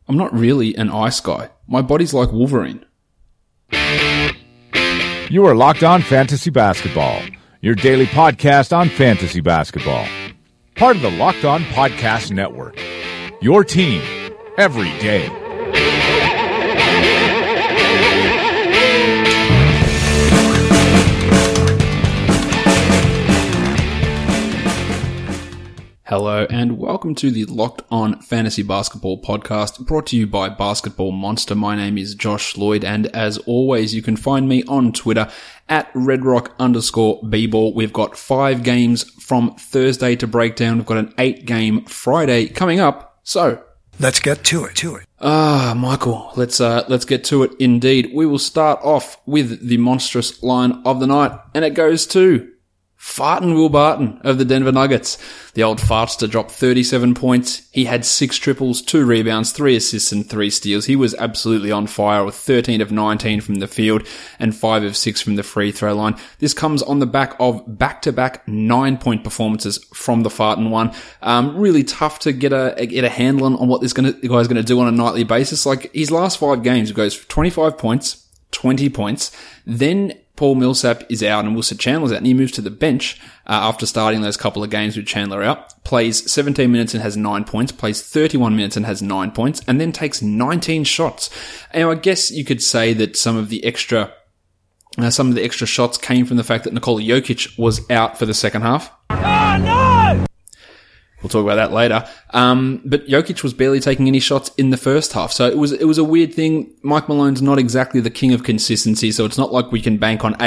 I'm not really an ice guy. My body's like Wolverine. You are Locked On Fantasy Basketball, your daily podcast on fantasy basketball. Part of the Locked On Podcast Network. Your team every day. Hello and welcome to the Locked On Fantasy Basketball podcast, brought to you by Basketball Monster. My name is Josh Lloyd, and as always, you can find me on Twitter at redrock_bball. We've got 5 games from Thursday to break down. We've got an 8-game Friday coming up, so let's get to it. Michael, let's get to it indeed. We will start off with the monstrous line of the night, and it goes to Fartin Will Barton of the Denver Nuggets. The old fartster dropped 37 points. He had 6 triples, 2 rebounds, 3 assists and 3 steals. He was absolutely on fire with 13 of 19 from the field and 5 of 6 from the free throw line. This comes on the back of back-to-back 9-point performances from the Fartin one. Really tough to get a handle on what the guy's going to do on a nightly basis. Like his last 5 games, he goes for 25 points, 20 points, then Paul Millsap is out and Wilson Chandler's out, and he moves to the bench after starting those couple of games with Chandler out, plays 17 minutes and has 9 points, plays 31 minutes and has 9 points, and then takes 19 shots. And I guess you could say that some of the extra shots came from the fact that Nikola Jokic was out for the second half. Oh, no! We'll talk about that later. But Jokic was barely taking any shots in the first half. So it was a weird thing. Mike Malone's not exactly the king of consistency, so it's not like we can bank on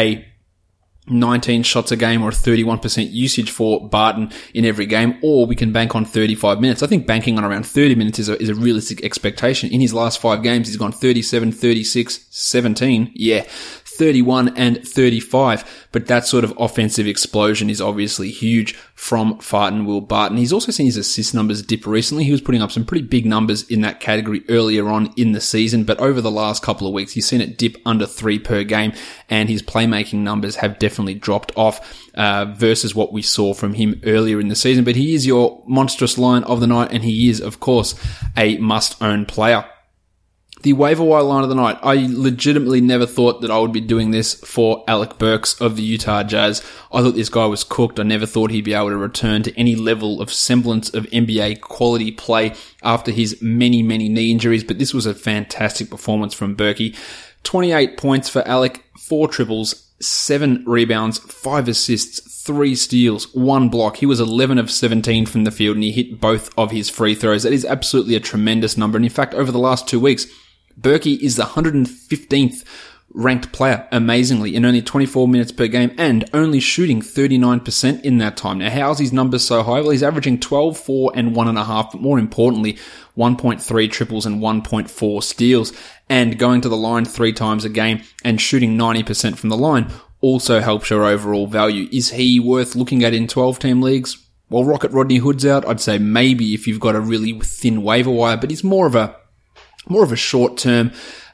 19 shots a game or a 31% usage for Barton in every game, or we can bank on 35 minutes. I think banking on around 30 minutes is a realistic expectation. In his last 5 games, he's gone 37, 36, 17. Yeah. 31 and 35, but that sort of offensive explosion is obviously huge from Fartin Will Barton. He's also seen his assist numbers dip recently. He was putting up some pretty big numbers in that category earlier on in the season, but over the last couple of weeks, he's seen it dip under 3 per game, and his playmaking numbers have definitely dropped off versus what we saw from him earlier in the season. But he is your monstrous line of the night, and he is, of course, a must-own player. The waiver wire line of the night. I legitimately never thought that I would be doing this for Alec Burks of the Utah Jazz. I thought this guy was cooked. I never thought he'd be able to return to any level of semblance of NBA quality play after his many, many knee injuries, but this was a fantastic performance from Berkey. 28 points for Alec, 4 triples, 7 rebounds, 5 assists, 3 steals, 1 block. He was 11 of 17 from the field, and he hit both of his free throws. That is absolutely a tremendous number. And in fact, over the last 2 weeks, Berkey is the 115th ranked player, amazingly, in only 24 minutes per game and only shooting 39% in that time. Now, how's his numbers so high? Well, he's averaging 12, 4, and 1.5, but more importantly, 1.3 triples and 1.4 steals, and going to the line 3 times a game and shooting 90% from the line also helps your overall value. Is he worth looking at in 12-team leagues? Well, Rocket Rodney Hood's out. I'd say maybe if you've got a really thin waiver wire, but he's more of a short-term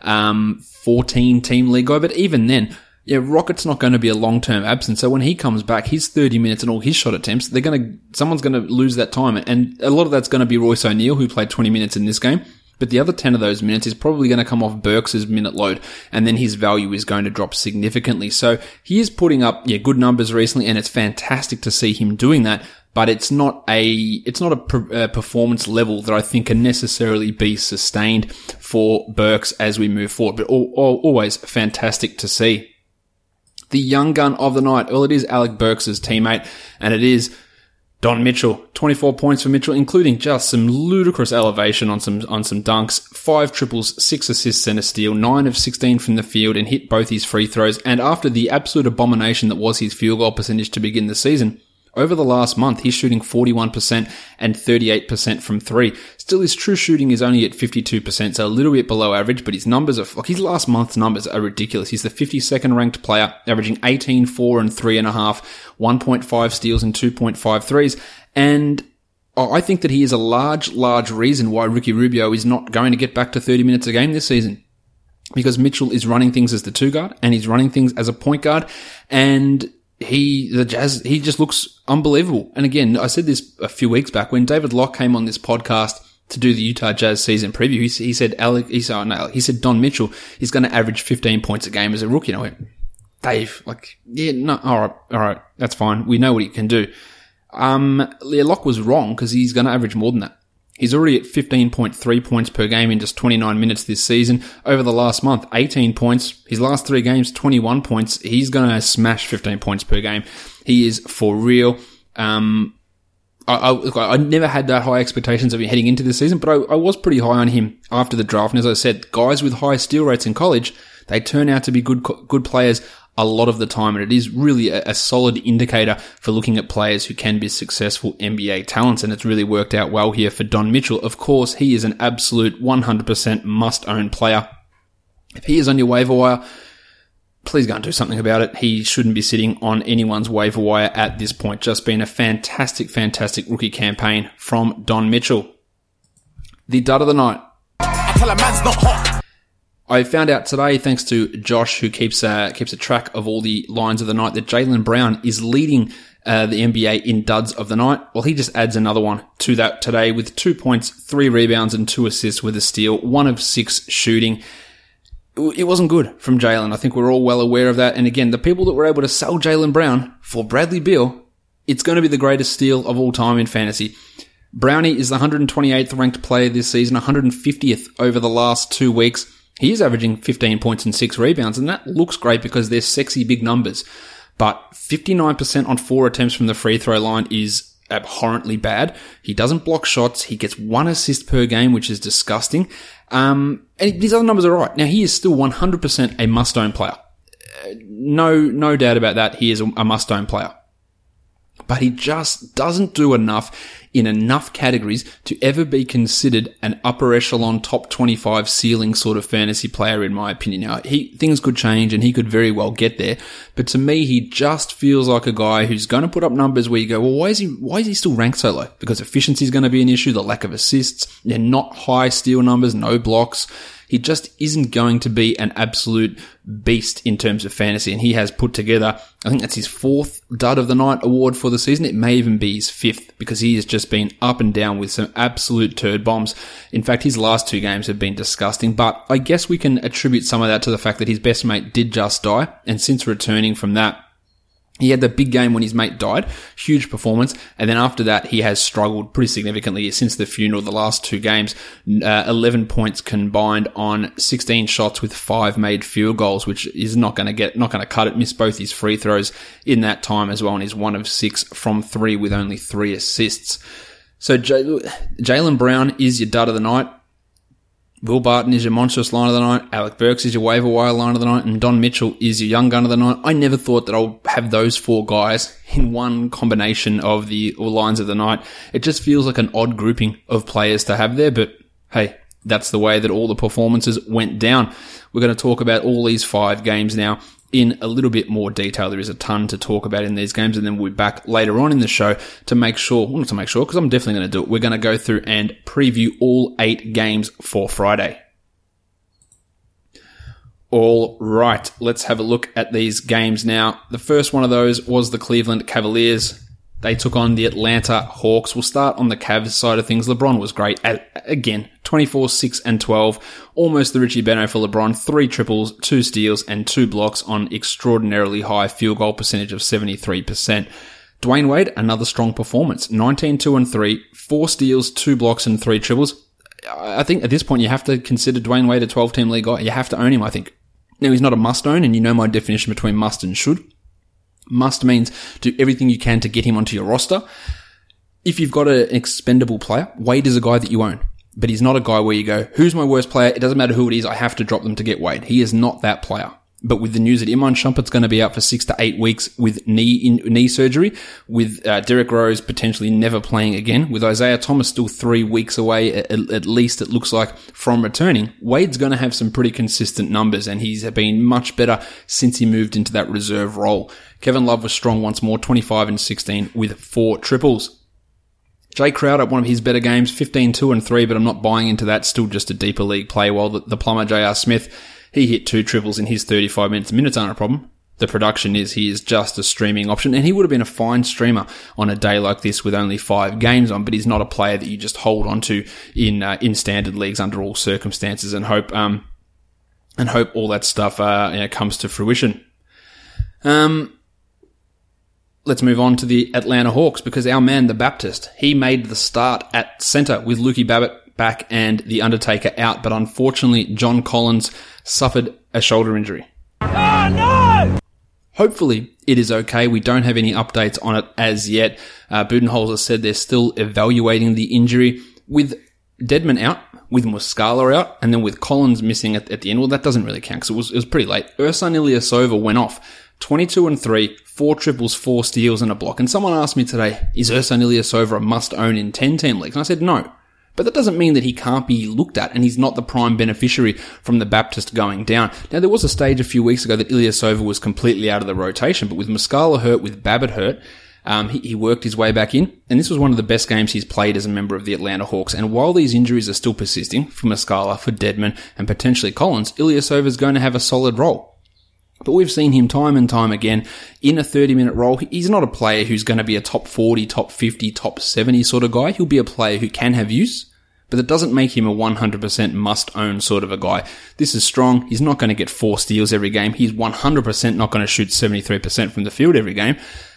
14-team league guy. But even then, Rocket's not going to be a long-term absence. So when he comes back, his 30 minutes and all his shot attempts, someone's going to lose that time. And a lot of that's going to be Royce O'Neal, who played 20 minutes in this game. But the other 10 of those minutes is probably going to come off Burks' minute load, and then his value is going to drop significantly. So he is putting up good numbers recently, and it's fantastic to see him doing that. But it's not a performance level that I think can necessarily be sustained for Burks as we move forward. But always fantastic to see. The young gun of the night, well, it is Alec Burks' teammate, and it is Don Mitchell. 24 points for Mitchell, including just some ludicrous elevation on some dunks, 5 triples, 6 assists and a steal, 9 of 16 from the field, and hit both his free throws. And after the absolute abomination that was his field goal percentage to begin the season, over the last month, he's shooting 41% and 38% from 3. Still, his true shooting is only at 52%, so a little bit below average, but his numbers his last month's numbers are ridiculous. He's the 52nd ranked player, averaging 18, 4, and 3.5, 1.5 steals and 2.5 threes. And I think that he is a large reason why Ricky Rubio is not going to get back to 30 minutes a game this season. Because Mitchell is running things as the 2 guard, and he's running things as a point guard, and he just looks unbelievable. And again, I said this a few weeks back when David Locke came on this podcast to do the Utah Jazz season preview, he said Don Mitchell is going to average 15 points a game as a rookie. And I went, Dave, all right, that's fine. We know what he can do. Locke was wrong because he's going to average more than that. He's already at 15.3 points per game in just 29 minutes this season. Over the last month, 18 points. His last 3 games, 21 points. He's going to smash 15 points per game. He is for real. I never had that high expectations of him heading into this season, but I was pretty high on him after the draft. And as I said, guys with high steal rates in college, they turn out to be good players a lot of the time. And it is really a solid indicator for looking at players who can be successful NBA talents. And it's really worked out well here for Don Mitchell. Of course, he is an absolute 100% must-own player. If he is on your waiver wire, please go and do something about it. He shouldn't be sitting on anyone's waiver wire at this point. Just been a fantastic, fantastic rookie campaign from Don Mitchell. The dud of the night. I found out today, thanks to Josh, who keeps a track of all the lines of the night, that Jaylen Brown is leading the NBA in duds of the night. Well, he just adds another one to that today with 2 points, 3 rebounds, and 2 assists with a steal, 1 of 6 shooting. It wasn't good from Jaylen. I think we're all well aware of that. And again, the people that were able to sell Jaylen Brown for Bradley Beal, it's going to be the greatest steal of all time in fantasy. Brownie is the 128th ranked player this season, 150th over the last 2 weeks. He is averaging 15 points and 6 rebounds, and that looks great because they're sexy big numbers. But 59% on 4 attempts from the free throw line is abhorrently bad. He doesn't block shots. He gets 1 assist per game, which is disgusting. And these other numbers are right. Now, he is still 100% a must-own player. No doubt about that. He is a must-own player. But he just doesn't do enough in enough categories to ever be considered an upper echelon top 25 ceiling sort of fantasy player, in my opinion. Now, things could change and he could very well get there. But to me, he just feels like a guy who's going to put up numbers where you go, well, why is he still ranked so low? Because efficiency is going to be an issue, the lack of assists, they're not high steal numbers, no blocks. He just isn't going to be an absolute beast in terms of fantasy. And he has put together, I think that's his 4th Dud of the Night award for the season. It may even be his 5th because he has just been up and down with some absolute turd bombs. In fact, his last 2 games have been disgusting. But I guess we can attribute some of that to the fact that his best mate did just die. And since returning from that, he had the big game when his mate died, huge performance, and then after that he has struggled pretty significantly since the funeral. The last 2 games, 11 points combined on 16 shots with 5 made field goals, which is not going to cut it. Missed both his free throws in that time as well, and he's 1 of 6 from 3 with only 3 assists. So Jaylen Brown is your dud of the night. Will Barton is your monstrous line of the night. Alec Burks is your waiver wire line of the night. And Don Mitchell is your young gun of the night. I never thought that I'll have those 4 guys in one combination of the lines of the night. It just feels like an odd grouping of players to have there. But hey, that's the way that all the performances went down. We're going to talk about all these 5 games now in a little bit more detail. There is a ton to talk about in these games, and then we'll be back later on in the show to make sure, well, not to make sure, because I'm definitely going to do it. We're going to go through and preview all 8 games for Friday. All right, let's have a look at these games now. The first one of those was the Cleveland Cavaliers. They took on the Atlanta Hawks. We'll start on the Cavs side of things. LeBron was great. Again, 24, 6, and 12. Almost the Richie Beno for LeBron. 3 triples, 2 steals, and 2 blocks on extraordinarily high field goal percentage of 73%. Dwayne Wade, another strong performance. 19, 2, and 3. 4 steals, 2 blocks, and 3 triples. I think at this point you have to consider Dwayne Wade a 12-team league guy. You have to own him, I think. Now, he's not a must-own, and you know my definition between must and should. Must means do everything you can to get him onto your roster. If you've got an expendable player, Wade is a guy that you own. But he's not a guy where you go, who's my worst player? It doesn't matter who it is, I have to drop them to get Wade. He is not that player. But with the news that Iman Shumpert's going to be out for 6 to 8 weeks with knee surgery, with Derrick Rose potentially never playing again, with Isaiah Thomas still 3 weeks away, at least it looks like, from returning, Wade's going to have some pretty consistent numbers, and he's been much better since he moved into that reserve role. Kevin Love was strong once more, 25 and 16 with 4 triples. Jay Crowder, one of his better games, 15, 2, and 3, but I'm not buying into that. Still just a deeper league play, while the plumber J.R. Smith, he hit 2 triples in his 35 minutes. Minutes aren't a problem. the production is. He is just a streaming option, and he would have been a fine streamer on a day like this with only 5 games on, but he's not a player that you just hold on to in standard leagues under all circumstances and hope all that stuff comes to fruition. Let's move on to the Atlanta Hawks, because our man, the Baptist, he made the start at centre with Lukey Babbitt back and the Undertaker out, but unfortunately John Collins suffered a shoulder injury. Oh, no! Hopefully it is okay. We don't have any updates on it as yet. Budenholzer said they're still evaluating the injury. With Dedman out, with Muscala out, and then with Collins missing at the end, well, that doesn't really count because it was pretty late. Ersan Ilyasova went off 22-3, 4 triples, 4 steals and a block. And someone asked me today, is Ersan Ilyasova a must-own in 10-team leagues? And I said no. But that doesn't mean that he can't be looked at, and he's not the prime beneficiary from the Baptist going down. Now, there was a stage a few weeks ago that Ilyasova was completely out of the rotation, but with Muscala hurt, with Babbitt hurt, he worked his way back in, and this was one of the best games he's played as a member of the Atlanta Hawks. And while these injuries are still persisting for Muscala, for Dedman, and potentially Collins, Ilyasova is going to have a solid role. But we've seen him time and time again in a 30-minute role. He's not a player who's going to be a top 40, top 50, top 70 sort of guy. He'll be a player who can have use, but that doesn't make him a 100% must-own sort of a guy. This is strong. He's not going to get 4 steals every game. He's 100% not going to shoot 73% from the field every game.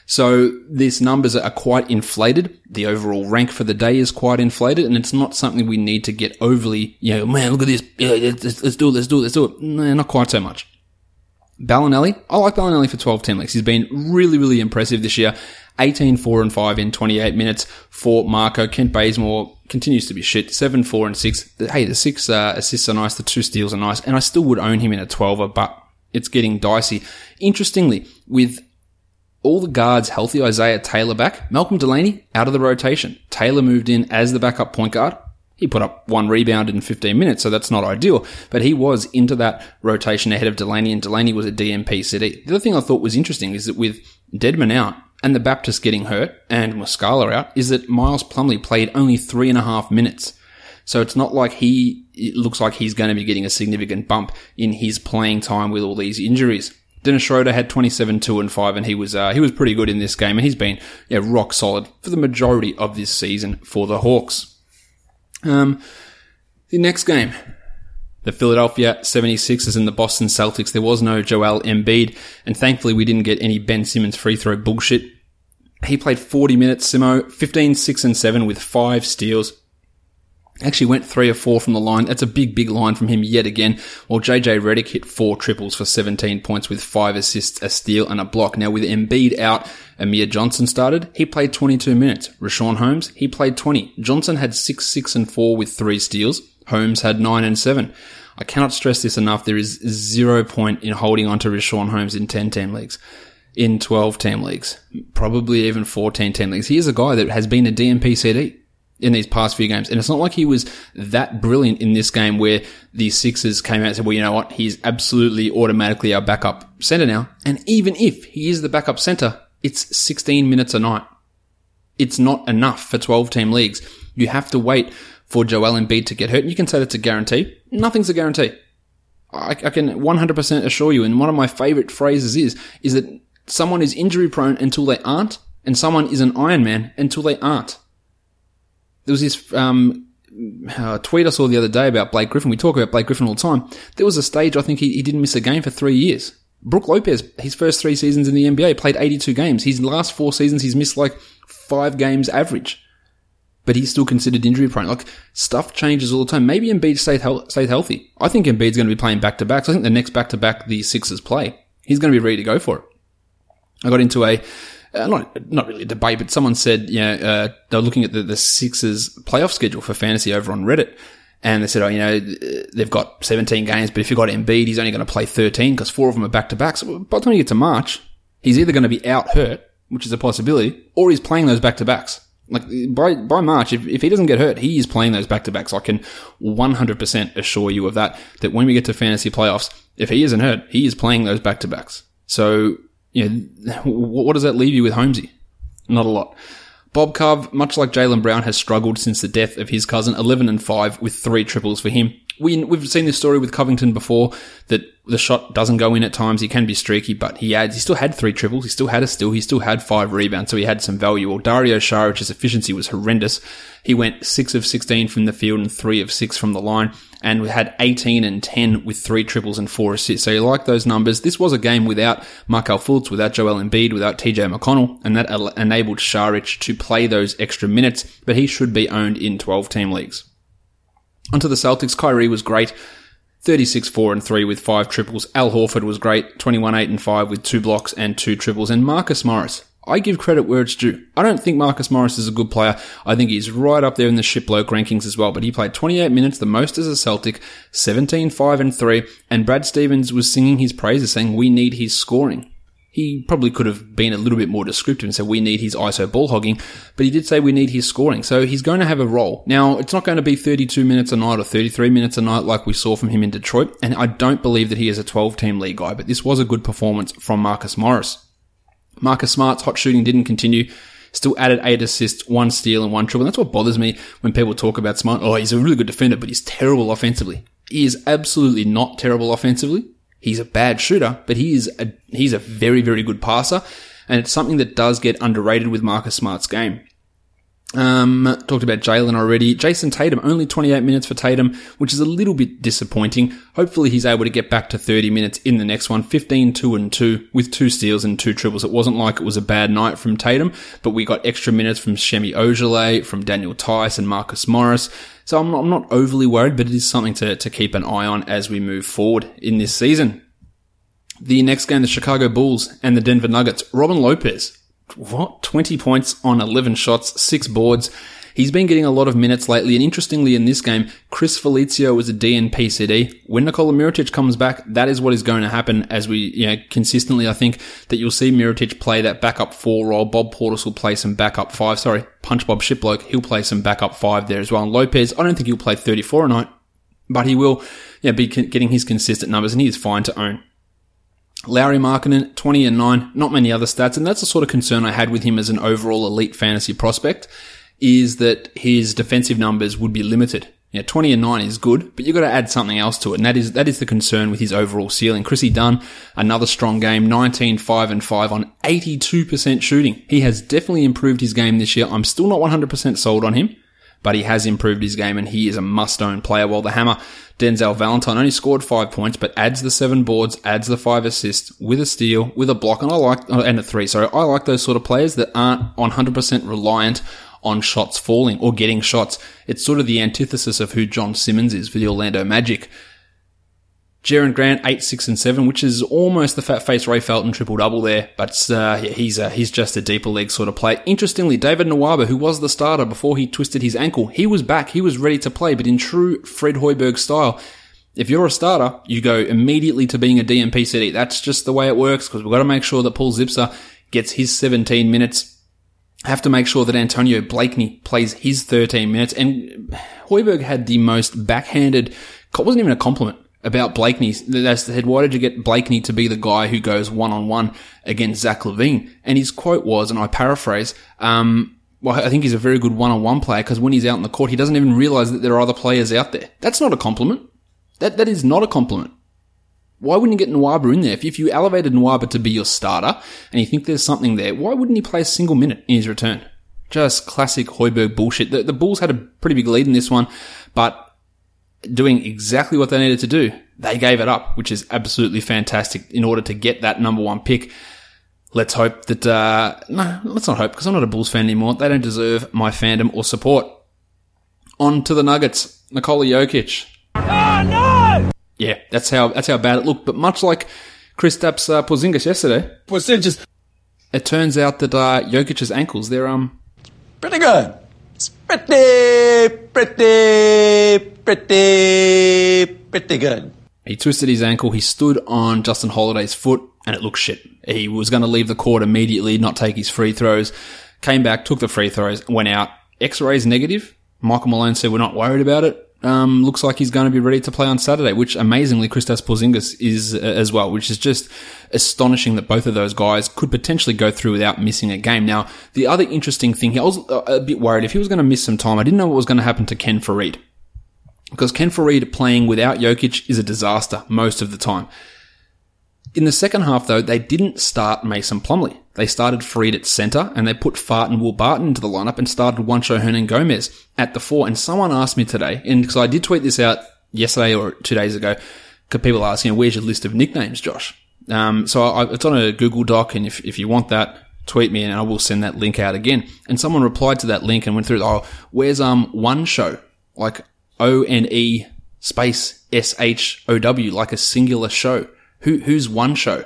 So these numbers are quite inflated. The overall rank for the day is quite inflated, and it's not something we need to get overly, man, look at this. Let's do it. No, not quite so much. Bellinelli, I like Bellinelli for 12-10 leagues. He's been really, really impressive this year. 18, 4 and 5 in 28 minutes for Marco. Kent Bazemore continues to be shit. 7, 4 and 6. Hey, the 6 assists are nice. The 2 steals are nice. And I still would own him in a 12er, but it's getting dicey. Interestingly, with all the guards healthy, Isaiah Taylor back, Malcolm Delaney out of the rotation. Taylor moved in as the backup point guard. He put up 1 rebound in 15 minutes, so that's not ideal. But he was into that rotation ahead of Delaney, and Delaney was a DMP CD. The other thing I thought was interesting is that with Dedman out and the Baptist getting hurt and Muscala out, is that Miles Plumlee played only 3.5 minutes. So it's not like it looks like he's going to be getting a significant bump in his playing time with all these injuries. Dennis Schroeder had 27, 2 and 5, and he was pretty good in this game, and he's been rock solid for the majority of this season for the Hawks. The next game, the Philadelphia 76ers and the Boston Celtics. There was no Joel Embiid, and thankfully we didn't get any Ben Simmons free throw bullshit. He played 40 minutes, Simo, 15, 6 and 7 with 5 steals. Actually went 3 of 4 from the line. That's a big, big line from him yet again. While JJ Redick hit 4 triples for 17 points with 5 assists, a steal and a block. Now with Embiid out, Amir Johnson started. He played 22 minutes. Richaun Holmes, he played 20. Johnson had 6, 6 and 4 with 3 steals. Holmes had 9 and 7. I cannot stress this enough. There is 0 point in holding on to Richaun Holmes in 10-team leagues. In 12-team leagues. Probably even 14-team leagues. He is a guy that has been a DMP CD in these past few games. And it's not like he was that brilliant in this game where the Sixers came out and said, well, you know what? He's absolutely automatically our backup center now. And even if he is the backup center, it's 16 minutes a night. It's not enough for 12-team leagues. You have to wait for Joel Embiid to get hurt. And you can say that's a guarantee. Nothing's a guarantee. I can 100% assure you, and one of my favorite phrases is that someone is injury prone until they aren't, and someone is an Iron Man until they aren't. There was this tweet I saw the other day about Blake Griffin. We talk about Blake Griffin all the time. There was a stage I think he didn't miss a game for 3 years. Brook Lopez, his first 3 seasons in the NBA, played 82 games. His last 4 seasons, he's missed like 5 games average. But he's still considered injury prone. Like, stuff changes all the time. Maybe Embiid stayed healthy. I think Embiid's going to be playing back-to-backs. I think the next back-to-back the Sixers play, he's going to be ready to go for it. I got into a not really a debate, but someone said, they were looking at the Sixers playoff schedule for fantasy over on Reddit, and they said, they've got 17 games, but if you've got Embiid, he's only going to play 13 because 4 of them are back-to-back. So by the time you get to March, he's either going to be out hurt, which is a possibility, or he's playing those back-to-backs. Like, by March, if he doesn't get hurt, he is playing those back-to-backs. I can 100% assure you of that when we get to fantasy playoffs, if he isn't hurt, he is playing those back-to-backs. So, what does that leave you with Holmesy? Not a lot. Bob Cove, much like Jaylen Brown, has struggled since the death of his cousin, 11 and 5 with 3 triples for him. We've seen this story with Covington before, that the shot doesn't go in at times. He can be streaky, but he still had 3 triples. He still had a steal. He still had 5 rebounds, so he had some value. Well, Dario Saric's efficiency was horrendous. He went 6 of 16 from the field and 3 of 6 from the line, and we had 18 and 10 with 3 triples and 4 assists. So you like those numbers. This was a game without Markelle Fultz, without Joel Embiid, without TJ McConnell, and that enabled Saric to play those extra minutes, but he should be owned in 12-team leagues. Onto the Celtics, Kyrie was great. 36, 4 and 3 with 5 triples. Al Horford was great. 21, 8 and 5 with 2 blocks and 2 triples. And Marcus Morris, I give credit where it's due. I don't think Marcus Morris is a good player. I think he's right up there in the shitbloke rankings as well. But he played 28 minutes, the most as a Celtic, 17, 5 and 3. And Brad Stevens was singing his praises, saying we need his scoring. He probably could have been a little bit more descriptive and said we need his ISO ball hogging, but he did say we need his scoring. So he's going to have a role. Now, it's not going to be 32 minutes a night or 33 minutes a night like we saw from him in Detroit, and I don't believe that he is a 12-team league guy, but this was a good performance from Marcus Morris. Marcus Smart's hot shooting didn't continue. Still added 8 assists, 1 steal and 1 triple. And that's what bothers me when people talk about Smart. Oh, he's a really good defender, but he's terrible offensively. He is absolutely not terrible offensively. He's a bad shooter, but he's a very, very good passer, and it's something that does get underrated with Marcus Smart's game. Talked about Jalen already. Jason Tatum, only 28 minutes for Tatum, which is a little bit disappointing. Hopefully he's able to get back to 30 minutes in the next one. 15, 2 and 2 with 2 steals and 2 triples. It wasn't like it was a bad night from Tatum, but we got extra minutes from Shemi Ojeleye, from Daniel Tice and Marcus Morris. So I'm not overly worried, but it is something to keep an eye on as we move forward in this season. The next game, the Chicago Bulls and the Denver Nuggets. Robin Lopez. 20 points on 11 shots, 6 boards. He's been getting a lot of minutes lately, and interestingly in this game, Chris Felicio was a DNP CD. When Nikola Mirotic comes back, that is what is going to happen as we, consistently, I think that you'll see Mirotic play that backup 4 role. Bob Portis will play some backup 5. Punch Bob Shipbloke, he'll play some backup 5 there as well. And Lopez, I don't think he'll play 34 a night, but he will be getting his consistent numbers, and he is fine to own. Lauri Markkanen, 20 and 9, not many other stats, and that's the sort of concern I had with him as an overall elite fantasy prospect, is that his defensive numbers would be limited. 20 and 9 is good, but you've got to add something else to it, and that is the concern with his overall ceiling. Chrissy Dunn, another strong game, 19, 5 and 5 on 82% shooting. He has definitely improved his game this year. I'm still not 100% sold on him, but he has improved his game, and he is a must-own player. While the hammer, Denzel Valentine, only scored 5 points, but adds the 7 boards, adds the 5 assists, with a steal, with a block, and a 3. So I like those sort of players that aren't 100% reliant on shots falling or getting shots. It's sort of the antithesis of who John Simmons is for the Orlando Magic. Jaren Grant, 8, 6 and 7, which is almost the fat-faced Ray Felton triple-double there, but he's just a deeper league sort of player. Interestingly, David Nwaba, who was the starter before he twisted his ankle, he was back, he was ready to play, but in true Fred Hoiberg style, if you're a starter, you go immediately to being a DNP CD. That's just the way it works, because we've got to make sure that Paul Zipser gets his 17 minutes. Have to make sure that Antonio Blakeney plays his 13 minutes, and Hoiberg had the most backhanded, it wasn't even a compliment, about Blakeney. They said, why did you get Blakeney to be the guy who goes one-on-one against Zach LaVine? And his quote was, and I paraphrase, well, I think he's a very good one-on-one player because when he's out in the court, he doesn't even realize that there are other players out there. That's not a compliment. That is not a compliment. Why wouldn't you get Nwaba in there? If you elevated Nwaba to be your starter and you think there's something there, why wouldn't he play a single minute in his return? Just classic Hoiberg bullshit. The Bulls had a pretty big lead in this one, but doing exactly what they needed to do, they gave it up, which is absolutely fantastic in order to get that number 1 pick. Let's hope that, no, let's not hope, because I'm not a Bulls fan anymore. They don't deserve my fandom or support. On to the Nuggets. Nikola Jokic. Oh, no! Yeah, that's how bad it looked. But much like Kristaps Porzingis yesterday, it turns out that Jokic's ankles, they're pretty good. It's pretty good. He twisted his ankle. He stood on Justin Holiday's foot, and it looked shit. He was going to leave the court immediately, not take his free throws. Came back, took the free throws, went out. X-rays negative. Michael Malone said, we're not worried about it. Looks like he's going to be ready to play on Saturday, which amazingly Kristaps Porzingis is as well, which is just astonishing that both of those guys could potentially go through without missing a game. Now, the other interesting thing here, I was a bit worried if he was going to miss some time. I didn't know what was going to happen to Ken Farid. because Ken Fareed playing without Jokic is a disaster most of the time. In the second half, though, they didn't start Mason Plumlee. They started Fareed at centre, and they put Fart and Will Barton into the lineup and started Juancho Hernan-Gomez at the 4. And someone asked me today, and because I did tweet this out yesterday or 2 days ago, because people ask, where's your list of nicknames, Josh? So it's on a Google Doc, and if you want that, tweet me and I will send that link out again. And someone replied to that link and went through, where's one show? Like ONE space SHOW, like a singular show. Who's one show?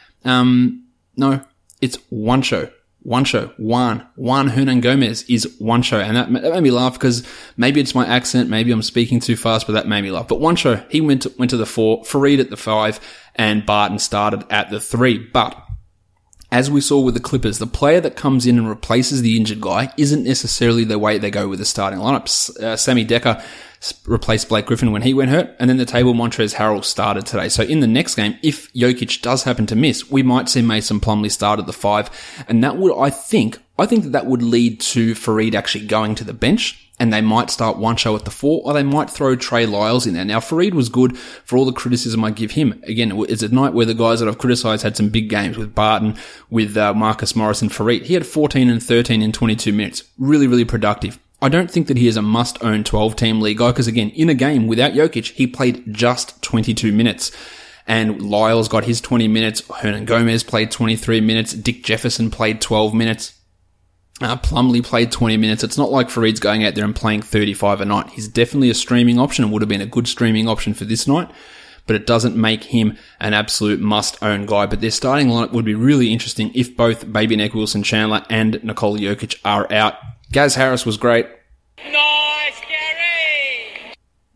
No, it's one show. One show. Juan Hernan-Gomez is one show. And that made me laugh because maybe it's my accent, maybe I'm speaking too fast, but that made me laugh. But one show, he went to the 4, Fareed at the 5, and Barton started at the 3. But as we saw with the Clippers, the player that comes in and replaces the injured guy isn't necessarily the way they go with the starting lineups. Sammy Dekker replaced Blake Griffin when he went hurt, and then the table Montrezl Harrell started today. So in the next game, if Jokic does happen to miss, we might see Mason Plumlee start at the 5, and that would, I think that would lead to Fareed actually going to the bench, and they might start Juancho at the 4, or they might throw Trey Lyles in there. Now, Fareed was good for all the criticism I give him. Again, it's a night where the guys that I've criticised had some big games with Barton, with Marcus Morris and Fareed. He had 14 and 13 in 22 minutes. Really, really productive. I don't think that he is a must-own 12-team league guy, because again, in a game without Jokic, he played just 22 minutes. And Lyles got his 20 minutes. Hernan-Gomez played 23 minutes. Dick Jefferson played 12 minutes. Plumlee played 20 minutes. It's not like Fareed's going out there and playing 35 a night. He's definitely a streaming option and would have been a good streaming option for this night, but it doesn't make him an absolute must-own guy. But their starting lineup would be really interesting if both Baby Neck Wilson-Chandler and Nikola Jokic are out. Gaz Harris was great. Nice, Gary!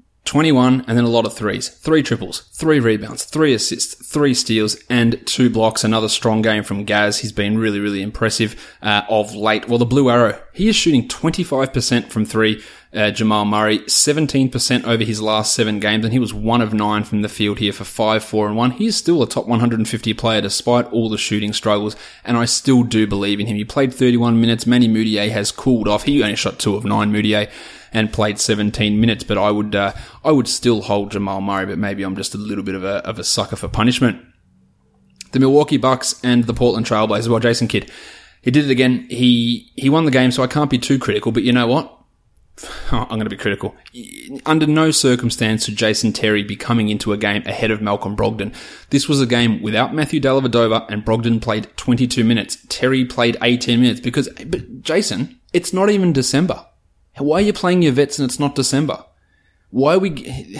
21 and then a lot of threes. 3 triples, 3 rebounds, 3 assists, 3 steals, and 2 blocks. Another strong game from Gaz. He's been really, really impressive of late. Well, the Blue Arrow, he is shooting 25% from 3. Jamal Murray, 17% over his last 7 games, and he was 1 of 9 from the field here for 5, 4, and 1. He is still a top 150 player despite all the shooting struggles, and I still do believe in him. He played 31 minutes. Manny Moutier has cooled off. He only shot 2 of 9, Moutier, and played 17 minutes, but I would still hold Jamal Murray, but maybe I'm just a little bit of a sucker for punishment. The Milwaukee Bucks and the Portland Trailblazers, well, Jason Kidd, he did it again. He won the game, so I can't be too critical, but you know what? I'm going to be critical. Under no circumstance should Jason Terry be coming into a game ahead of Malcolm Brogdon. This was a game without Matthew Dellavedova, and Brogdon played 22 minutes. Terry played 18 minutes but Jason, it's not even December. Why are you playing your vets and it's not December? Why are we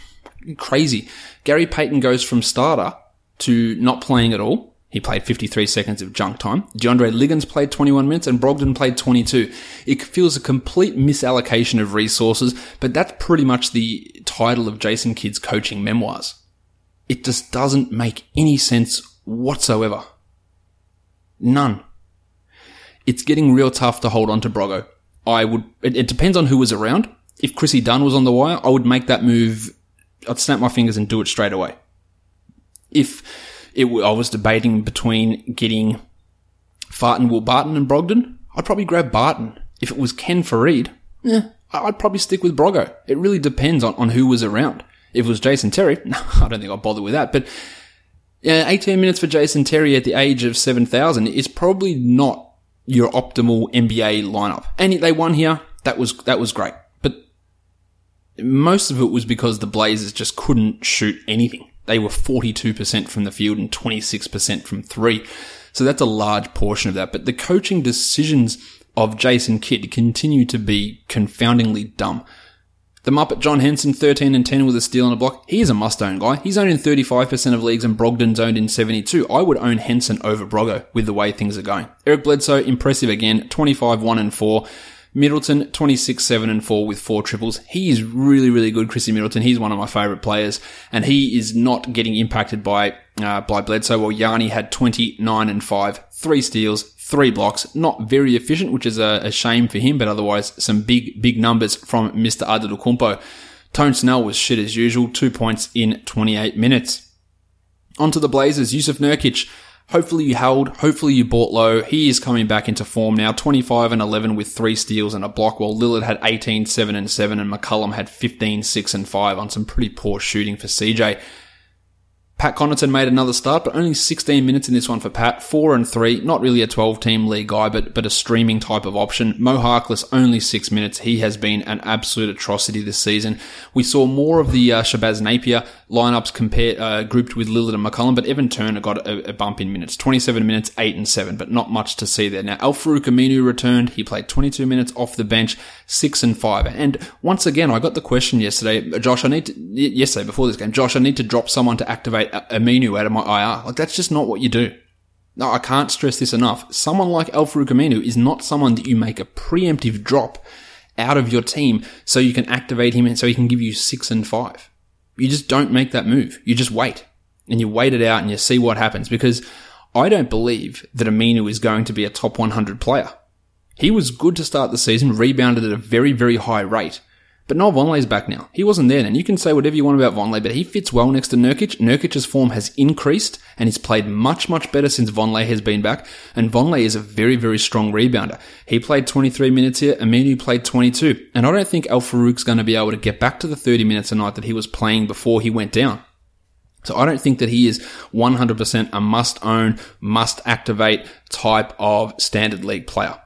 crazy? Gary Payton goes from starter to not playing at all. He played 53 seconds of junk time. DeAndre Liggins played 21 minutes and Brogdon played 22. It feels a complete misallocation of resources, but that's pretty much the title of Jason Kidd's coaching memoirs. It just doesn't make any sense whatsoever. None. It's getting real tough to hold on to Brogo. It depends on who was around. If Chrissy Dunn was on the wire, I would make that move. I'd snap my fingers and do it straight away. If I was debating between getting Farton, Will Barton and Brogdon, I'd probably grab Barton. If it was Ken Fareed, I'd probably stick with Brogo. It really depends on who was around. If it was Jason Terry, no, I don't think I'd bother with that. But 18 minutes for Jason Terry at the age of 7,000 is probably not your optimal NBA lineup. And they won here. That was great. But most of it was because the Blazers just couldn't shoot anything. They were 42% from the field and 26% from 3. So that's a large portion of that. But the coaching decisions of Jason Kidd continue to be confoundingly dumb. The Muppet John Henson, 13 and 10 with a steal and a block. He is a must-own guy. He's owned in 35% of leagues and Brogdon's owned in 72. I would own Henson over Brogo with the way things are going. Eric Bledsoe, impressive again, 25, 1 and 4. Middleton, 26, 7 and 4 with 4 triples. He is really, really good, Chrissy Middleton. He's one of my favourite players, and he is not getting impacted by Bledsoe. Well, Yanni had 29 and 5, 3 steals, 3 blocks. Not very efficient, which is a shame for him, but otherwise some big numbers from Mr. Antetokounmpo. Tone Snell was shit as usual, 2 points in 28 minutes. On to the Blazers. Yusuf Nurkic, Hopefully you held. Hopefully you bought low. He is coming back into form now. 25 and 11 with 3 steals and a block, while Lillard had 18, 7 and 7, and McCollum had 15, 6 and 5 on some pretty poor shooting for CJ. Pat Connaughton made another start, but only 16 minutes in this one for Pat. 4 and 3. Not really a 12-team league guy, but a streaming type of option. Mo Harkless, only 6 minutes. He has been an absolute atrocity this season. We saw more of the Shabazz Napier lineups grouped with Lillard and McCollum, but Evan Turner got a bump in minutes. 27 minutes, 8 and 7, but not much to see there. Now, Al-Farouq Aminu returned. He played 22 minutes off the bench, 6 and 5. And once again, I got the question yesterday, before this game, Josh, I need to drop someone to activate Aminu out of my IR. Like, that's just not what you do. No, I can't stress this enough. Someone like Al-Farouq Aminu is not someone that you make a preemptive drop out of your team so you can activate him and so he can give you 6 and 5. You just don't make that move. You just wait. And you wait it out and you see what happens, because I don't believe that Aminu is going to be a top 100 player. He was good to start the season, rebounded at a very, very high rate. But Noel Vonleh's back now. He wasn't there then. You can say whatever you want about Vonleh, but he fits well next to Nurkic. Nurkic's form has increased, and he's played much, much better since Vonleh has been back. And Vonleh is a very, very strong rebounder. He played 23 minutes here. Aminu played 22. And I don't think Al-Farouq's going to be able to get back to the 30 minutes a night that he was playing before he went down. So I don't think that he is 100% a must-own, must-activate type of standard league player.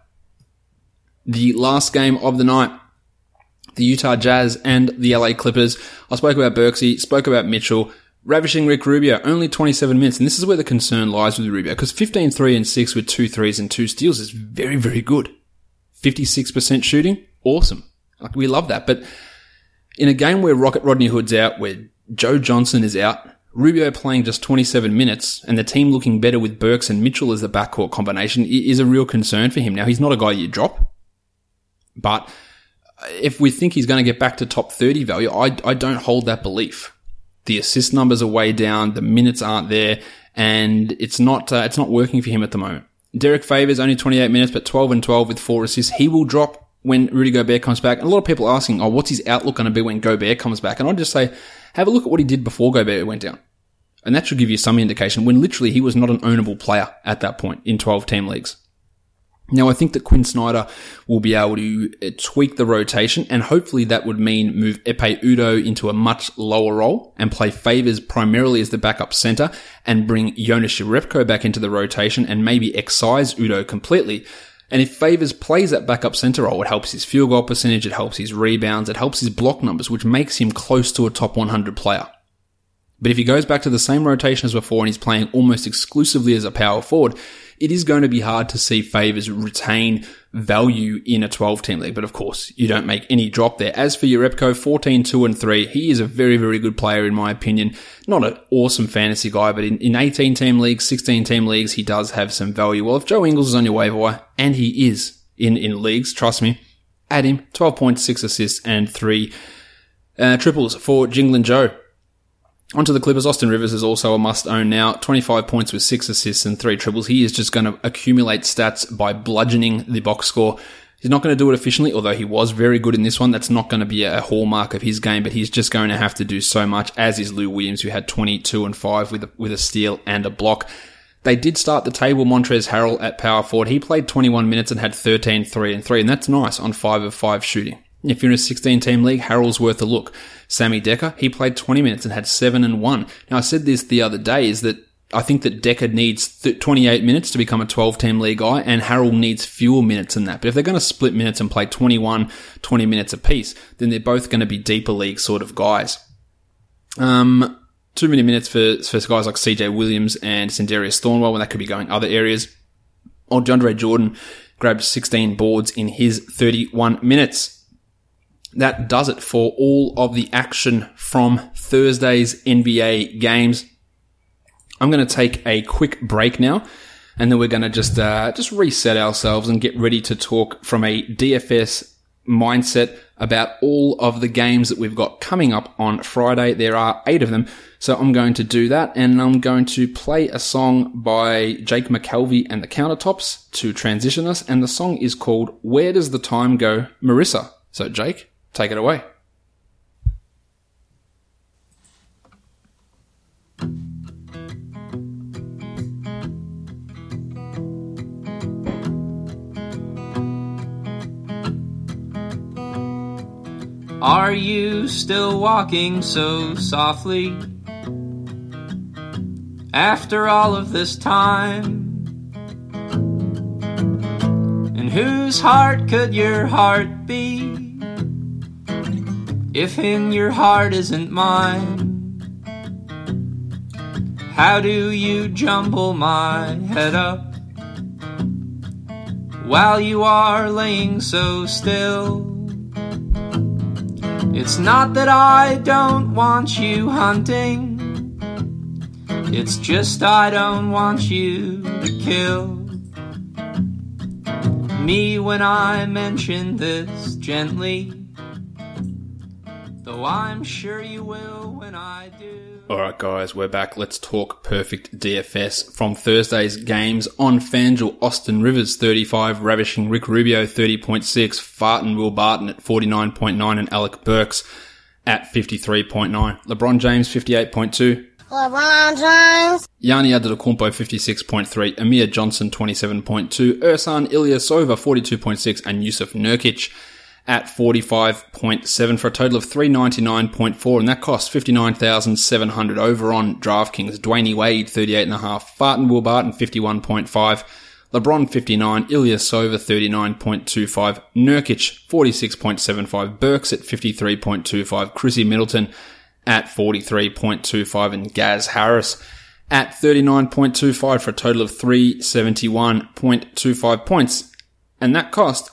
The last game of the night, the Utah Jazz and the LA Clippers. I spoke about Berksey, spoke about Mitchell, ravishing Rick Rubio, only 27 minutes. And this is where the concern lies with Rubio, because 15, 3 and 6 with 2 threes and 2 steals is very, very good. 56% shooting, awesome. Like, we love that. But in a game where Rodney Hood's out, where Joe Johnson is out, Rubio playing just 27 minutes and the team looking better with Burks and Mitchell as the backcourt combination is a real concern for him. Now, he's not a guy you drop, but if we think he's going to get back to top 30 value, I don't hold that belief. The assist numbers are way down, the minutes aren't there, and it's not working for him at the moment. Derek Favors, only 28 minutes, but 12 and 12 with 4 assists. He will drop when Rudy Gobert comes back. And a lot of people are asking, what's his outlook going to be when Gobert comes back? And I'd just say, have a look at what he did before Gobert went down. And that should give you some indication when literally he was not an ownable player at that point in 12-team leagues. Now, I think that Quinn Snyder will be able to tweak the rotation, and hopefully that would mean move Ekpe Udoh into a much lower role and play Favors primarily as the backup center and bring Jonas Jerebko back into the rotation and maybe excise Udoh completely. And if Favors plays that backup center role, it helps his field goal percentage, it helps his rebounds, it helps his block numbers, which makes him close to a top 100 player. But if he goes back to the same rotation as before and he's playing almost exclusively as a power forward, it is going to be hard to see Favors retain value in a 12-team league. But of course, you don't make any drop there. As for Jerebko, 14, 2 and 3, he is a very, very good player in my opinion. Not an awesome fantasy guy, but in 18-team leagues, 16-team leagues, he does have some value. Well, if Joe Ingles is on your waiver wire, and he is in leagues, trust me, add him. 12 points, 6 assists, and 3 triples for Jinglin Joe. Onto the Clippers, Austin Rivers is also a must-own now. 25 points with 6 assists and 3 triples. He is just going to accumulate stats by bludgeoning the box score. He's not going to do it efficiently, although he was very good in this one. That's not going to be a hallmark of his game, but he's just going to have to do so much, as is Lou Williams, who had 22 and 5 with a steal and a block. They did start the table Montrezl Harrell at power forward. He played 21 minutes and had 13, 3 and 3, and that's nice on 5 of 5 shooting. If you're in a 16-team league, Harrell's worth a look. Sammy Dekker, he played 20 minutes and had 7 and 1. Now, I said this the other day, is that I think that Dekker needs 28 minutes to become a 12-team league guy, and Harrell needs fewer minutes than that. But if they're going to split minutes and play 20 minutes apiece, then they're both going to be deeper league sort of guys. Too many minutes for guys like CJ Williams and Sindarius Thornwell when they could be going other areas. Old DeAndre Jordan grabbed 16 boards in his 31 minutes. That does it for all of the action from Thursday's NBA games. I'm going to take a quick break now, and then we're going to just reset ourselves and get ready to talk from a DFS mindset about all of the games that we've got coming up on Friday. There are 8 of them, so I'm going to do that, and I'm going to play a song by Jake McKelvey and the Countertops to transition us, and the song is called Where Does the Time Go, Marissa? So Jake, take it away. Are you still walking so softly after all of this time? And whose heart could your heart be if in your heart isn't mine? How do you jumble my head up while you are laying so still? It's not that I don't want you hunting, it's just I don't want you to kill me when I mention this gently, though I'm sure you will when I do. Alright guys, we're back. Let's talk perfect DFS from Thursday's games on FanDuel. Austin Rivers 35, ravishing Rick Rubio 30.6, Farton Will Barton at 49.9 and Alec Burks at 53.9. LeBron James 58.2. LeBron James. Yanni Antetokounmpo 56.3, Amir Johnson 27.2, Ersan Ilyasova 42.6 and Yusuf Nurkic at 45.7 for a total of 399.4, and that costs 59,700 over on DraftKings. Dwayne Wade 38.5, Farton Will Barton 51.5, LeBron 59, Ilyasova 39.25, Nurkic 46.75, Burks at 53.25, Chrissy Middleton at 43.25, and Gaz Harris at 39.25 for a total of 371.25 points. And that cost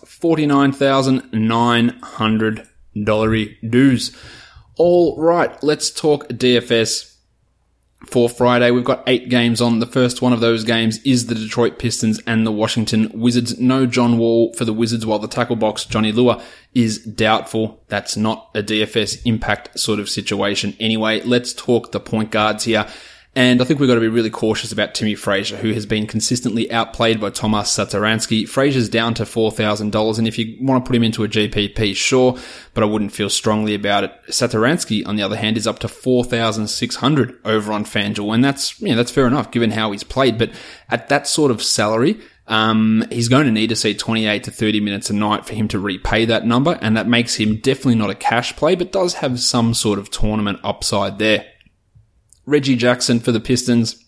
$49,900 dues. All right, let's talk DFS for Friday. We've got 8 games on. The first one of those games is the Detroit Pistons and the Washington Wizards. No John Wall for the Wizards, while the tackle box, Johnny Lua, is doubtful. That's not a DFS impact sort of situation. Anyway, let's talk the point guards here. And I think we've got to be really cautious about Timmy Frazier, who has been consistently outplayed by Tomas Satoransky. Frazier's down to $4,000, and if you want to put him into a GPP, sure, but I wouldn't feel strongly about it. Satoransky, on the other hand, is up to $4,600 over on FanDuel, and that's fair enough given how he's played. But at that sort of salary, he's going to need to see 28 to 30 minutes a night for him to repay that number, and that makes him definitely not a cash play, but does have some sort of tournament upside there. Reggie Jackson for the Pistons,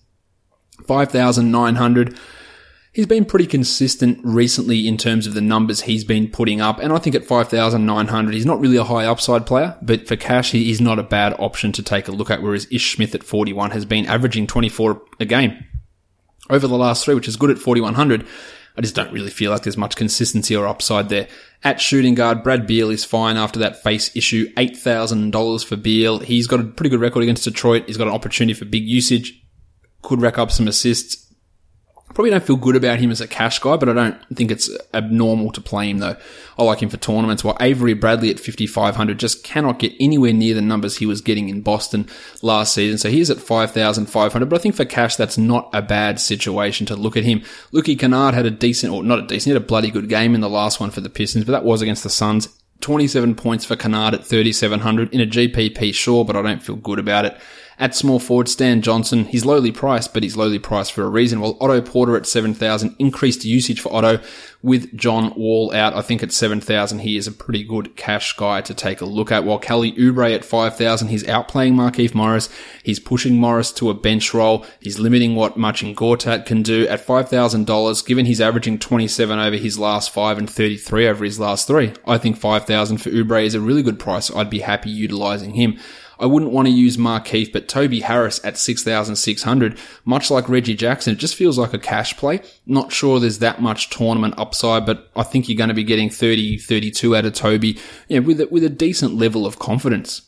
5,900. He's been pretty consistent recently in terms of the numbers he's been putting up, and I think at 5,900, he's not really a high upside player, but for cash, he is not a bad option to take a look at, whereas Ish Smith at 41 has been averaging 24 a game over the last 3, which is good at 4,100. I just don't really feel like there's much consistency or upside there. At shooting guard, Brad Beal is fine after that face issue. $8,000 for Beal. He's got a pretty good record against Detroit. He's got an opportunity for big usage. Could rack up some assists. Probably don't feel good about him as a cash guy, but I don't think it's abnormal to play him though. I like him for tournaments, while Avery Bradley at 5,500 just cannot get anywhere near the numbers he was getting in Boston last season. So he's at 5,500, but I think for cash, that's not a bad situation to look at him. Luke Kennard had he had a bloody good game in the last one for the Pistons, but that was against the Suns. 27 points for Kennard at 3,700 in a GPP, sure, but I don't feel good about it. At small forward, Stan Johnson, he's lowly priced, but he's lowly priced for a reason. While Otto Porter at 7,000, increased usage for Otto with John Wall out. I think at 7,000, he is a pretty good cash guy to take a look at. While Kelly Oubre at 5,000, he's outplaying Markieff Morris. He's pushing Morris to a bench role. He's limiting what Marcin Gortat can do. At $5,000, given he's averaging 27 over his last 5 and 33 over his last 3, I think 5,000 for Oubre is a really good price. I'd be happy utilizing him. I wouldn't want to use Markieff, but Toby Harris at 6,600, much like Reggie Jackson, it just feels like a cash play. Not sure there's that much tournament upside, but I think you're going to be getting 30, 32 out of Toby, with a decent level of confidence.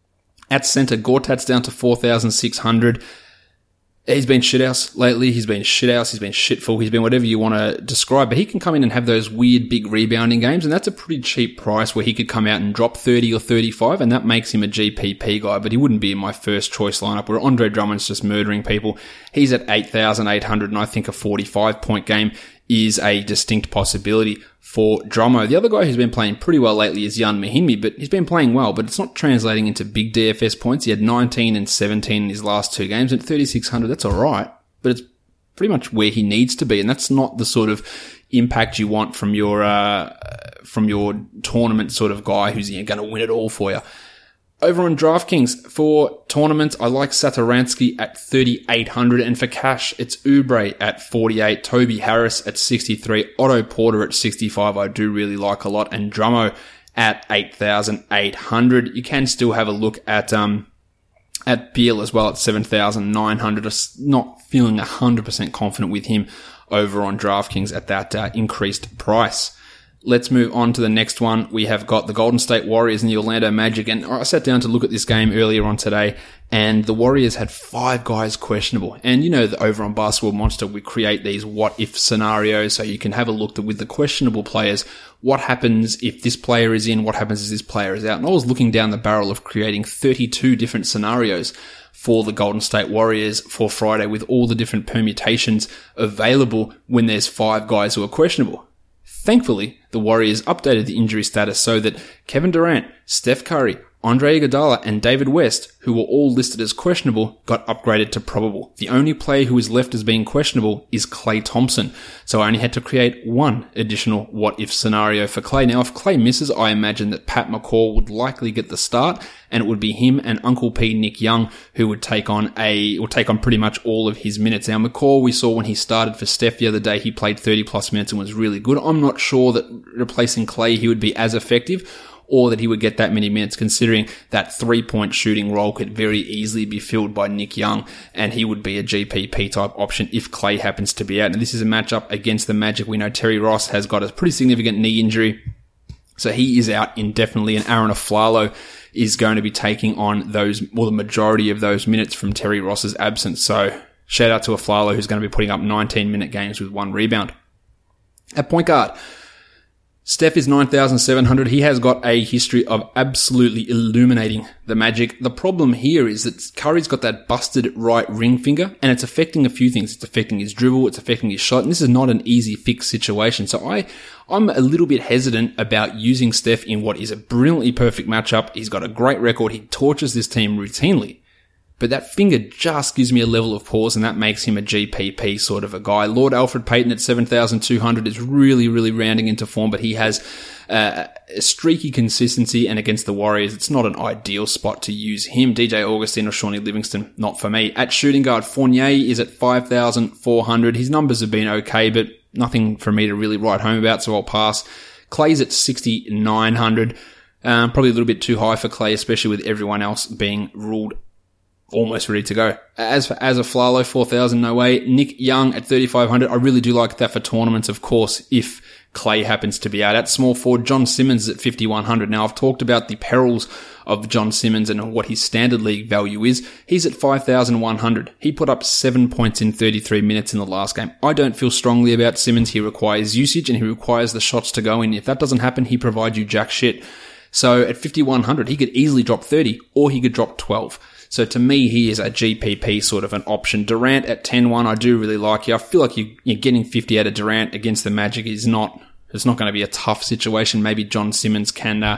At center, Gortat's down to 4,600. He's been shithouse lately. He's been shithouse. He's been shitful. He's been whatever you want to describe, but he can come in and have those weird big rebounding games, and that's a pretty cheap price where he could come out and drop 30 or 35, and that makes him a GPP guy, but he wouldn't be in my first choice lineup where Andre Drummond's just murdering people. He's at 8,800, and I think a 45-point game is a distinct possibility for Drummo. The other guy who's been playing pretty well lately is Jan Mahinmi, but he's been playing well, but it's not translating into big DFS points. He had 19 and 17 in his last 2 games. At 3,600, that's alright, but it's pretty much where he needs to be, and that's not the sort of impact you want from your tournament sort of guy who's going to win it all for you. Over on DraftKings, for tournaments, I like Satoransky at 3,800, and for cash, it's Oubre at 48, Toby Harris at 63, Otto Porter at 65, I do really like a lot, and Drummo at 8,800. You can still have a look at Beal as well at 7,900. I'm not feeling 100% confident with him over on DraftKings at that increased price. Let's move on to the next one. We have got the Golden State Warriors and the Orlando Magic. And I sat down to look at this game earlier on today, and the Warriors had 5 guys questionable. And you know that over on Basketball Monster, we create these what-if scenarios, so you can have a look with the questionable players. What happens if this player is in? What happens if this player is out? And I was looking down the barrel of creating 32 different scenarios for the Golden State Warriors for Friday, with all the different permutations available when there's 5 guys who are questionable. Thankfully, the Warriors updated the injury status so that Kevin Durant, Steph Curry, Andre Iguodala, and David West, who were all listed as questionable, got upgraded to probable. The only player who is left as being questionable is Klay Thompson. So I only had to create one additional what-if scenario for Klay. Now, if Klay misses, I imagine that Pat McCaw would likely get the start, and it would be him and Uncle P, Nick Young, who would take on pretty much all of his minutes. Now, McCaw, we saw when he started for Steph the other day, he played 30+ minutes and was really good. I'm not sure that replacing Klay, he would be as effective, or that he would get that many minutes, considering that 3-point shooting role could very easily be filled by Nick Young, and he would be a GPP type option if Klay happens to be out. And this is a matchup against the Magic. We know Terry Ross has got a pretty significant knee injury, so he is out indefinitely, and Aaron Aflalo is going to be taking on the majority of those minutes from Terry Ross's absence. So shout out to Aflalo, who's going to be putting up 19-minute games with 1 rebound. At point guard, Steph is 9,700. He has got a history of absolutely illuminating the Magic. The problem here is that Curry's got that busted right ring finger, and it's affecting a few things. It's affecting his dribble, it's affecting his shot, and this is not an easy fix situation. So I'm a little bit hesitant about using Steph in what is a brilliantly perfect matchup. He's got a great record. He torches this team routinely. But that finger just gives me a level of pause, and that makes him a GPP sort of a guy. Lord Alfred Payton at 7,200 is really, really rounding into form, but he has a streaky consistency, and against the Warriors, it's not an ideal spot to use him. DJ Augustine or Shawnee Livingston, not for me. At shooting guard, Fournier is at 5,400. His numbers have been okay, but nothing for me to really write home about, so I'll pass. Clay's at 6,900. Probably a little bit too high for Clay, especially with everyone else being ruled almost ready to go. As a Flalo, 4,000, no way. Nick Young at 3,500. I really do like that for tournaments, of course, if Clay happens to be out. At small forward, John Simmons at 5,100. Now, I've talked about the perils of John Simmons and what his standard league value is. He's at 5,100. He put up 7 points in 33 minutes in the last game. I don't feel strongly about Simmons. He requires usage and he requires the shots to go in. If that doesn't happen, he provides you jack shit. So at 5,100, he could easily drop 30 or he could drop 12. So to me, he is a GPP sort of an option. Durant at 10-1, I do really like you. I feel like you're getting 50 out of Durant against the Magic it's not going to be a tough situation. Maybe John Simmons can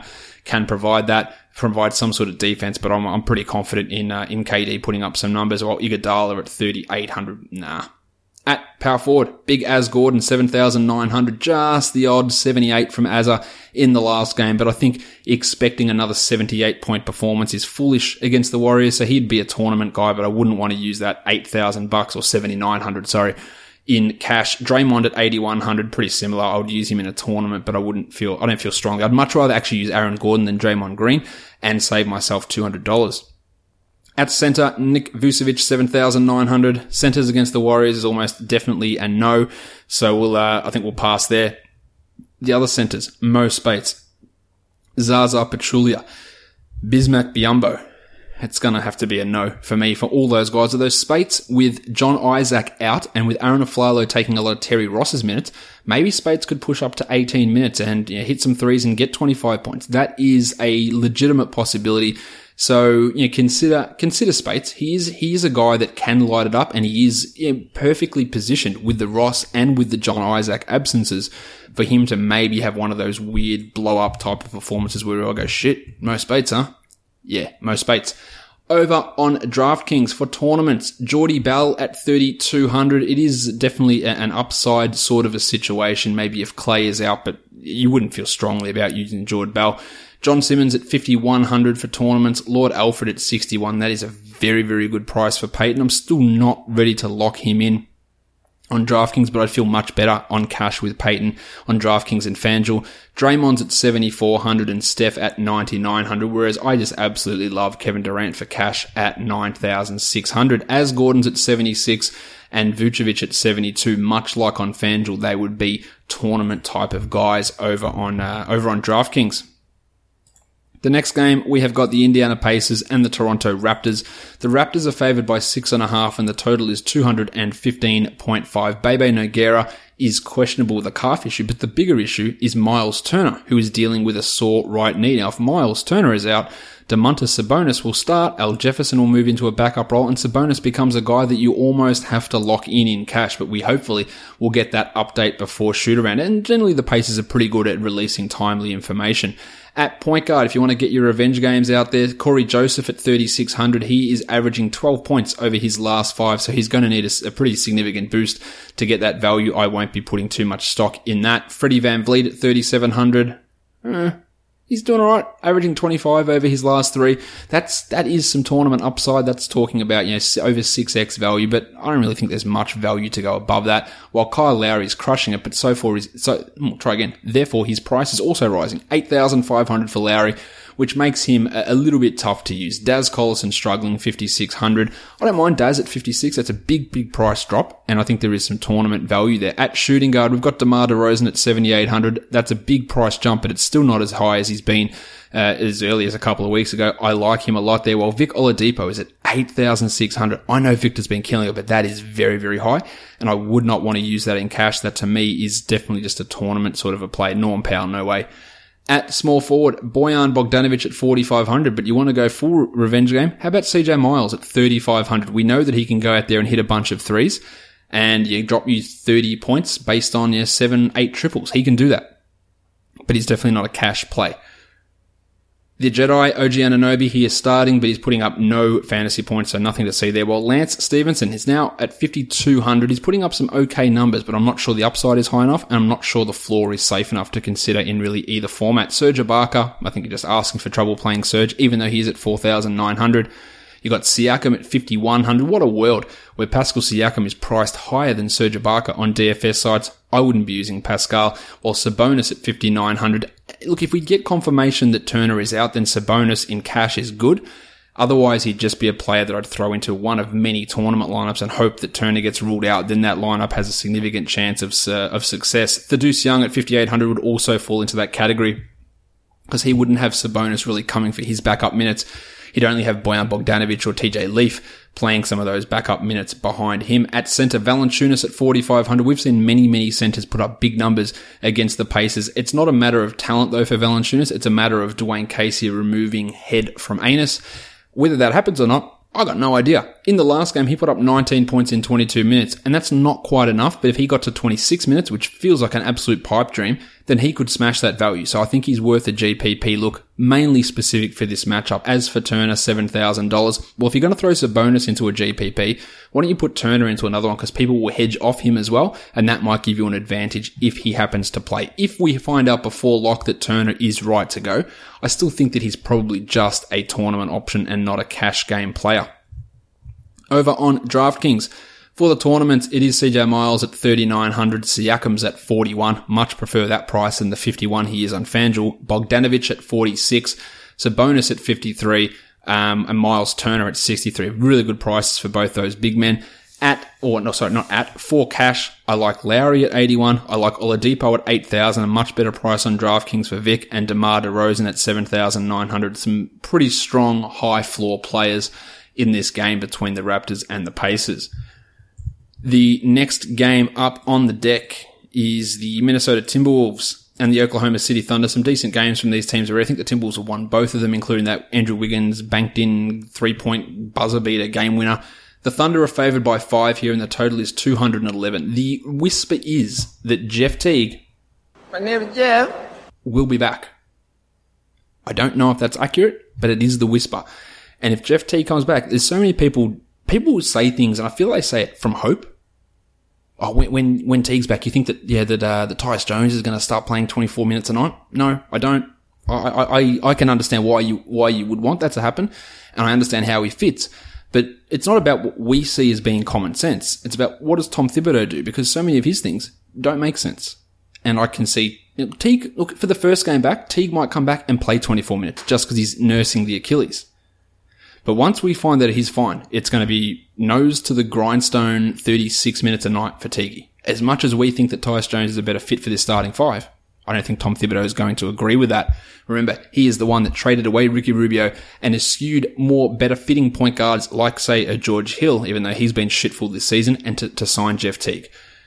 provide some sort of defense, but I'm pretty confident in KD putting up some numbers. While Iguodala at 3,800, nah. At power forward, Big Az Gordon, 7,900, just the odd 78 from Azza in the last game, but I think expecting another 78-point performance is foolish against the Warriors, so he'd be a tournament guy, but I wouldn't want to use that $8,000 or 7,900, in cash. Draymond at 8,100, pretty similar. I would use him in a tournament, but I don't feel strongly. I'd much rather actually use Aaron Gordon than Draymond Green and save myself $200. At center, Nick Vucevic, 7,900. Centers against the Warriors is almost definitely a no. So I think we'll pass there. The other centers, Mo Spates, Zaza Pachulia, Bismack Biyombo. It's going to have to be a no for me for all those guys. Are those Spates with John Isaac out and with Aaron Aflalo taking a lot of Terry Ross's minutes, maybe Spates could push up to 18 minutes and hit some threes and get 25 points. That is a legitimate possibility. So, consider Spates. He is a guy that can light it up, and he is perfectly positioned with the Ross and with the John Isaac absences for him to maybe have one of those weird blow up type of performances where we all go, shit, Mo Spates, huh? Yeah, Mo Spates. Over on DraftKings for tournaments, Geordie Bell at 3,200. It is definitely an upside sort of a situation. Maybe if Clay is out, but you wouldn't feel strongly about using Geordie Bell. John Simmons at 5,100 for tournaments. Lord Alfred at 61. That is a very, very good price for Peyton. I'm still not ready to lock him in on DraftKings, but I'd feel much better on cash with Peyton on DraftKings and FanDuel. Draymond's at 7,400 and Steph at 9,900, whereas I just absolutely love Kevin Durant for cash at 9,600. As Gordon's at 76 and Vucevic at 72, much like on FanDuel, they would be tournament type of guys over on DraftKings. The next game, we have got the Indiana Pacers and the Toronto Raptors. The Raptors are favored by 6.5 and the total is 215.5. Bebe Nogueira is questionable with a calf issue, but the bigger issue is Miles Turner, who is dealing with a sore right knee. Now, if Miles Turner is out, Domantas Sabonis will start, Al Jefferson will move into a backup role, and Sabonis becomes a guy that you almost have to lock in cash, but we hopefully will get that update before shoot-around. And generally the Pacers are pretty good at releasing timely information. At point guard, if you want to get your revenge games out there, Corey Joseph at 3,600. He is averaging 12 points over his last 5, so he's going to need a pretty significant boost to get that value. I won't be putting too much stock in that. Freddie VanVleet at 3,700. He's doing alright, averaging 25 over his last 3. That is some tournament upside. That's talking about, over 6x value, but I don't really think there's much value to go above that. While Kyle Lowry is crushing it, but therefore his price is also rising. 8,500 for Lowry, which makes him a little bit tough to use. Daz Collison struggling, 5,600. I don't mind Daz at 56. That's a big price drop, and I think there is some tournament value there. At shooting guard, we've got DeMar DeRozan at 7,800. That's a big price jump, but it's still not as high as he's been as early as a couple of weeks ago. I like him a lot there. While Vic Oladipo is at 8,600. I know Victor's been killing it, but that is very, very high, and I would not want to use that in cash. That to me is definitely just a tournament sort of a play. Norm Powell, no way. At small forward, Bojan Bogdanovic at 4,500, but you want to go full revenge game? How about CJ Miles at 3,500? We know that he can go out there and hit a bunch of threes, and drop you 30 points based on your 7-8 triples. He can do that, but he's definitely not a cash play. The Jedi, OG Anunoby, he is starting, but he's putting up no fantasy points, so nothing to see there. While Lance Stevenson is now at 5,200. He's putting up some okay numbers, but I'm not sure the upside is high enough, and I'm not sure the floor is safe enough to consider in really either format. Serge Ibaka, I think you're just asking for trouble playing Serge, even though he's at 4,900. You got Siakam at 5,100. What a world where Pascal Siakam is priced higher than Serge Ibaka on DFS sites. I wouldn't be using Pascal. While Sabonis at 5,900. Look, if we get confirmation that Turner is out, then Sabonis in cash is good. Otherwise, he'd just be a player that I'd throw into one of many tournament lineups and hope that Turner gets ruled out. Then that lineup has a significant chance of success. Thaddeus Young at 5,800 would also fall into that category because he wouldn't have Sabonis really coming for his backup minutes. He'd only have Bojan Bogdanovic or TJ Leaf playing some of those backup minutes behind him. At centre, Valanciunas at 4,500. We've seen many centres put up big numbers against the Pacers. It's not a matter of talent, though, for Valanciunas. It's a matter of Dwayne Casey removing head from anus. Whether that happens or not, I got no idea. In the last game, he put up 19 points in 22 minutes, and that's not quite enough, but if he got to 26 minutes, which feels like an absolute pipe dream, then he could smash that value. So I think he's worth a GPP look, mainly specific for this matchup. As for Turner, $7,000. Well, if you're going to throw Sabonis into a GPP, why don't you put Turner into another one? Because people will hedge off him as well, and that might give you an advantage if he happens to play. If we find out before lock that Turner is right to go, I still think that he's probably just a tournament option and not a cash game player. Over on DraftKings, for the tournaments, it is CJ Miles at 3,900, Siakam's at 41. Much prefer that price than the 51 he is on FanDuel. Bogdanovic at 46, Sabonis at 53, and Miles Turner at 63. Really good prices for both those big men. For cash, I like Lowry at 81. I like Oladipo at 8,000. A much better price on DraftKings for Vic, and DeMar DeRozan at 7,900. Some pretty strong high floor players in this game between the Raptors and the Pacers. The next game up on the deck is the Minnesota Timberwolves and the Oklahoma City Thunder. Some decent games from these teams already. I think the Timberwolves have won both of them, including that Andrew Wiggins banked in 3-point buzzer beater game winner. The Thunder are favored by 5 here, and the total is 211. The whisper is that Jeff Teague, My name is Jeff, will be back. I don't know if that's accurate, but it is the whisper. And if Jeff Teague comes back, there's so many people say things, and I feel they say it from hope. Oh, when Teague's back, you think that Tyus Jones is going to start playing 24 minutes a night? No, I don't. I can understand why you would want that to happen, and I understand how he fits. But it's not about what we see as being common sense. It's about what does Tom Thibodeau do, because so many of his things don't make sense. And I can see Teague, look, for the first game back, Teague might come back and play 24 minutes just because he's nursing the Achilles. But once we find that he's fine, it's going to be nose to the grindstone 36 minutes a night for Teague. As much as we think that Tyus Jones is a better fit for this starting five, I don't think Tom Thibodeau is going to agree with that. Remember, he is the one that traded away Ricky Rubio and has skewed more better fitting point guards like, say, a George Hill, even though he's been shitful this season, and to sign Jeff Teague.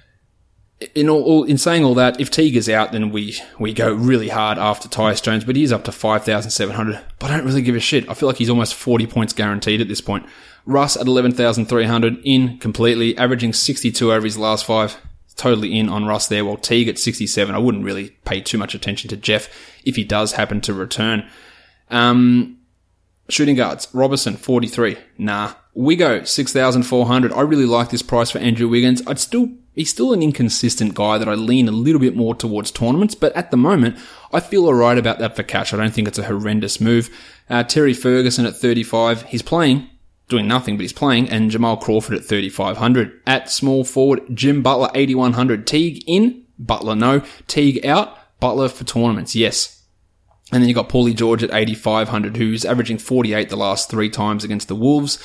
In saying all that, if Teague is out, then we go really hard after Tyus Jones, but he is up to 5,700. But I don't really give a shit. I feel like he's almost 40 points guaranteed at this point. Russ at 11,300, in completely, averaging 62 over his last 5. Totally in on Russ there, while Teague at 67. I wouldn't really pay too much attention to Jeff if he does happen to return. Shooting guards, Robertson, 43. Nah. Wiggo, 6,400. I really like this price for Andrew Wiggins. He's still an inconsistent guy that I lean a little bit more towards tournaments, but at the moment, I feel alright about that for cash. I don't think it's a horrendous move. Terry Ferguson at 35. He's playing, doing nothing, but he's playing, and Jamal Crawford at 3,500. At small forward, Jim Butler, 8,100. Teague in, Butler no. Teague out, Butler for tournaments, yes. And then you got Paulie George at 8,500, who's averaging 48 the last 3 times against the Wolves.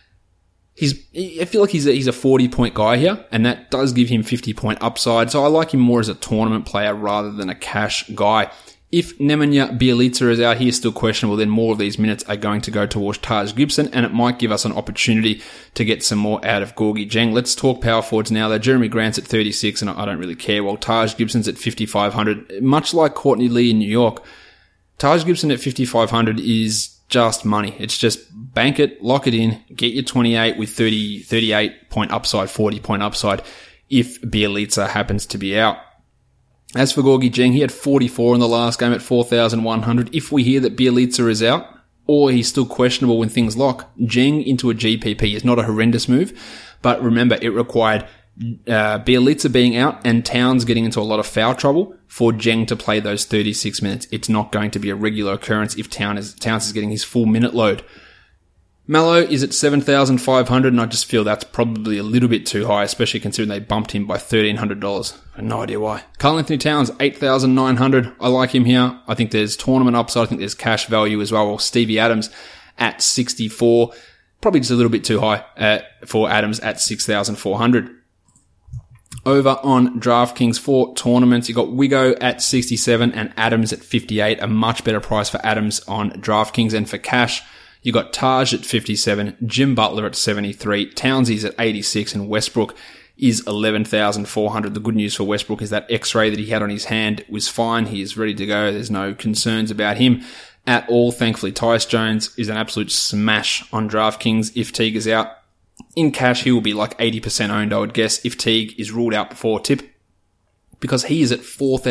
I feel like he's a 40-point guy here, and that does give him 50-point upside, so I like him more as a tournament player rather than a cash guy. If Nemanja Bjelica is out, he is still questionable, then more of these minutes are going to go towards Taj Gibson, and it might give us an opportunity to get some more out of Gorgie Dieng. Let's talk power forwards now, though. Jeremy Grant's at 36, and I don't really care, while Taj Gibson's at 5,500. Much like Courtney Lee in New York, Taj Gibson at 5,500 is just money. It's just bank it, lock it in, get your 28 with 38 point upside, 40 point upside if Bjelica happens to be out. As for Gorgie Dieng, he had 44 in the last game at 4,100. If we hear that Bjelica is out, or he's still questionable when things lock, Dieng into a GPP is not a horrendous move, but remember, it required Bjelica being out and Towns getting into a lot of foul trouble for Dieng to play those 36 minutes. It's not going to be a regular occurrence if Towns is getting his full minute load. Mallow is at 7,500, and I just feel that's probably a little bit too high, especially considering they bumped him by $1,300. I have no idea why. Karl Anthony Towns, 8,900. I like him here. I think there's tournament upside. I think there's cash value as well. While Stevie Adams at 64, probably just a little bit too high for Adams at 6,400. Over on DraftKings for tournaments, you got Wiggo at 67 and Adams at 58, a much better price for Adams on DraftKings. And for cash, you got Taj at 57, Jim Butler at 73, Townsy's at 86, and Westbrook is 11,400. The good news for Westbrook is that X-ray that he had on his hand was fine. He is ready to go. There's no concerns about him at all. Thankfully, Tyus Jones is an absolute smash on DraftKings if Teague is out. In cash, he will be like 80% owned, I would guess, if Teague is ruled out before tip, because he is at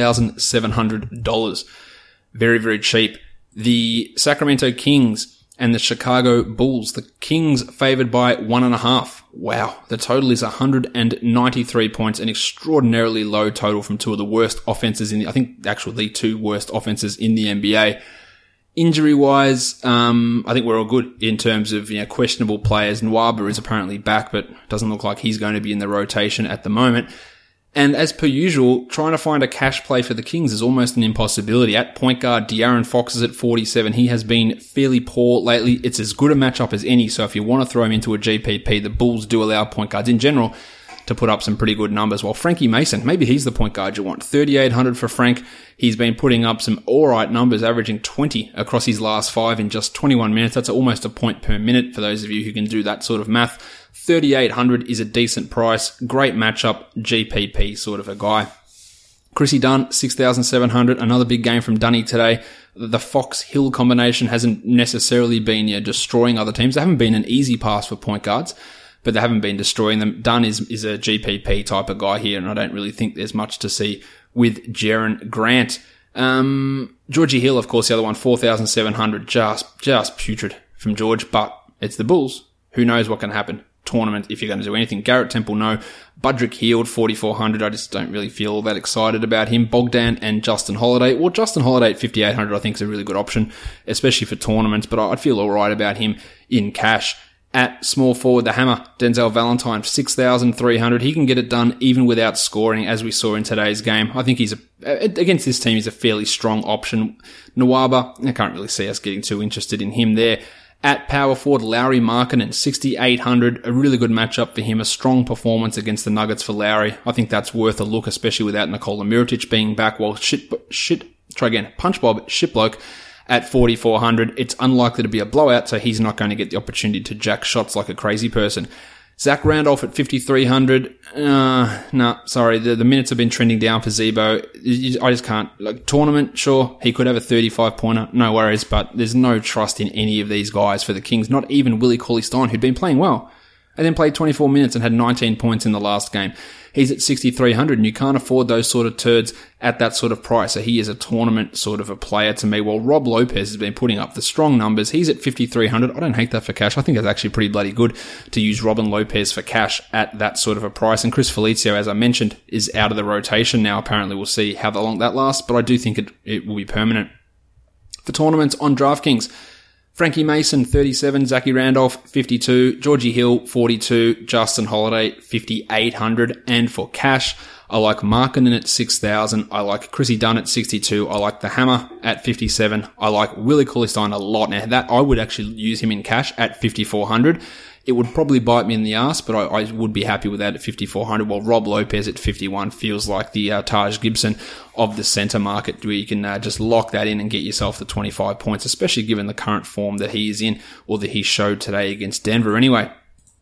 $4,700. Very, very cheap. The Sacramento Kings and the Chicago Bulls. The Kings favored by 1.5. Wow. The total is 193 points, an extraordinarily low total from two of the worst offenses the two worst offenses in the NBA. Injury-wise, I think we're all good in terms of, questionable players. Nwaba is apparently back, but doesn't look like he's going to be in the rotation at the moment. And as per usual, trying to find a cash play for the Kings is almost an impossibility. At point guard, De'Aaron Fox is at 47. He has been fairly poor lately. It's as good a matchup as any, so if you want to throw him into a GPP, the Bulls do allow point guards in general to put up some pretty good numbers. While Frankie Mason, maybe he's the point guard you want. 3,800 for Frank. He's been putting up some alright numbers, averaging 20 across his last 5 in just 21 minutes. That's almost a point per minute for those of you who can do that sort of math. 3,800 is a decent price. Great matchup. GPP sort of a guy. Chrissy Dunn, 6,700. Another big game from Dunny today. The Fox-Hill combination hasn't necessarily been destroying other teams. They haven't been an easy pass for point guards, but they haven't been destroying them. Dunn is a GPP type of guy here, and I don't really think there's much to see with Jaren Grant. Georgie Hill, of course, the other one, 4,700, just putrid from George, but it's the Bulls. Who knows what can happen? Tournament, if you're going to do anything. Garrett Temple, no. Budrick Hield, 4,400. I just don't really feel all that excited about him. Bogdan and Justin Holiday. Well, Justin Holiday at 5,800 I think is a really good option, especially for tournaments, but I'd feel alright about him in cash. At small forward, the hammer, Denzel Valentine, 6,300. He can get it done even without scoring, as we saw in today's game. I think against this team, he's a fairly strong option. Nwaba, I can't really see us getting too interested in him there. At power forward, Lauri Markkanen, 6,800. A really good matchup for him. A strong performance against the Nuggets for Lauri. I think that's worth a look, especially without Nikola Mirotic being back. While Punch Bob Shitbloke at 4,400. It's unlikely to be a blowout, so he's not going to get the opportunity to jack shots like a crazy person. Zach Randolph at 5,300. Sorry. The minutes have been trending down for Zebo. I just can't. Like, tournament, sure, he could have a 35-pointer. No worries, but there's no trust in any of these guys for the Kings. Not even Willie Cauley-Stein, who'd been playing well, and then played 24 minutes and had 19 points in the last game. He's at 6,300, and you can't afford those sort of turds at that sort of price. So he is a tournament sort of a player to me. While Rob Lopez has been putting up the strong numbers. He's at 5,300. I don't hate that for cash. I think it's actually pretty bloody good to use Robin Lopez for cash at that sort of a price. And Chris Felicio, as I mentioned, is out of the rotation now. Apparently, we'll see how long that lasts, but I do think it will be permanent. For tournaments on DraftKings, Frankie Mason, 37, Zachy Randolph, 52, Georgie Hill, 42, Justin Holiday, 5,800. And for cash, I like Markkanen at 6,000. I like Chrissy Dunn at 62. I like the Hammer at 57. I like Willie Cauley-Stein a lot. Now, that I would actually use him in cash at 5,400. It would probably bite me in the ass, but I would be happy with that at 5,400. While Rob Lopez at 51 feels like the Taj Gibson of the centre market, where you can just lock that in and get yourself the 25 points, especially given the current form that he is in, or that he showed today against Denver. Anyway,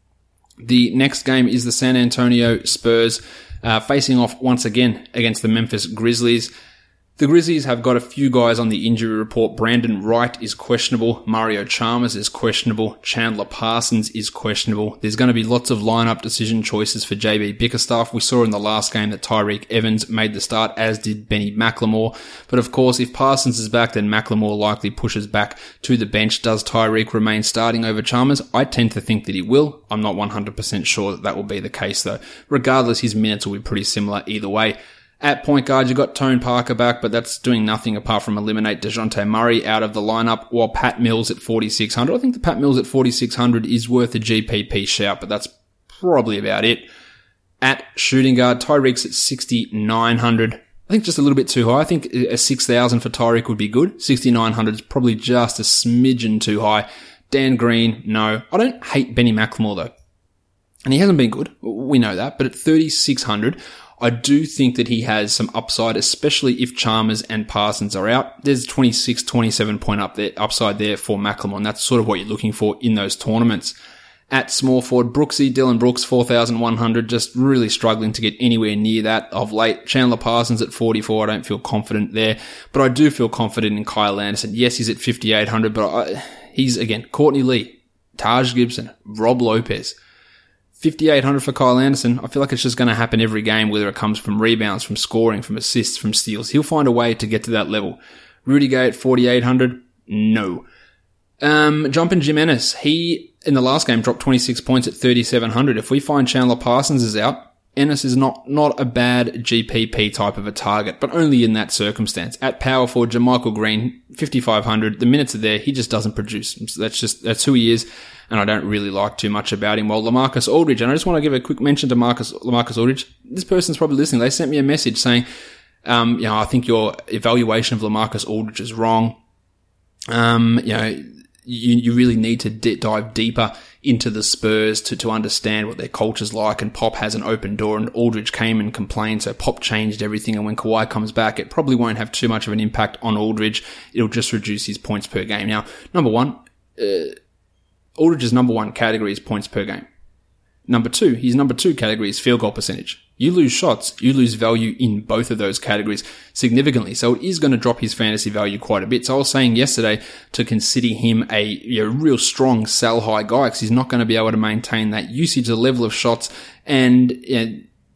the next game is the San Antonio Spurs facing off once again against the Memphis Grizzlies. The Grizzlies have got a few guys on the injury report. Brandon Wright is questionable. Mario Chalmers is questionable. Chandler Parsons is questionable. There's going to be lots of lineup decision choices for JB Bickerstaff. We saw in the last game that Tyreek Evans made the start, as did Benny McLemore. But of course, if Parsons is back, then McLemore likely pushes back to the bench. Does Tyreek remain starting over Chalmers? I tend to think that he will. I'm not 100% sure that will be the case, though. Regardless, his minutes will be pretty similar either way. At point guard, you've got Tone Parker back, but that's doing nothing apart from eliminate DeJounte Murray out of the lineup, while Pat Mills at 4,600. I think the Pat Mills at 4,600 is worth a GPP shout, but that's probably about it. At shooting guard, Tyreek's at 6,900. I think just a little bit too high. I think a 6,000 for Tyreek would be good. 6,900 is probably just a smidgen too high. Dan Green, no. I don't hate Benny McLemore, though. And he hasn't been good. We know that. But at 3,600... I do think that he has some upside, especially if Chalmers and Parsons are out. There's 26, 27 point upside there for McLemore, and that's sort of what you're looking for in those tournaments. At small forward, Brooksy, Dylan Brooks, 4,100, just really struggling to get anywhere near that of late. Chandler Parsons at 44, I don't feel confident there, but I do feel confident in Kyle Anderson. Yes, he's at 5,800, but he's, again, Courtney Lee, Taj Gibson, Rob Lopez. 5,800 for Kyle Anderson. I feel like it's just going to happen every game, whether it comes from rebounds, from scoring, from assists, from steals. He'll find a way to get to that level. Rudy Gay at 4,800. No. Jumpin' Jim Ennis. He, in the last game, dropped 26 points at 3,700. If we find Chandler Parsons is out, Ennis is not a bad GPP type of a target, but only in that circumstance. At power forward, JaMychal Green, 5,500. The minutes are there. He just doesn't produce. That's who he is, and I don't really like too much about him. While LaMarcus Aldridge, and I just want to give a quick mention to LaMarcus Aldridge. This person's probably listening. They sent me a message saying, I think your evaluation of LaMarcus Aldridge is wrong. You really need to dive deeper into the Spurs to understand what their culture's like, and Pop has an open door, and Aldridge came and complained, so Pop changed everything, and when Kawhi comes back, it probably won't have too much of an impact on Aldridge. It'll just reduce his points per game. Now, number one, Aldridge's number one category is points per game. Number two, his number two category is field goal percentage. You lose shots, you lose value in both of those categories significantly. So it is going to drop his fantasy value quite a bit. So I was saying yesterday to consider him a real strong sell high guy, because he's not going to be able to maintain that usage, the level of shots, and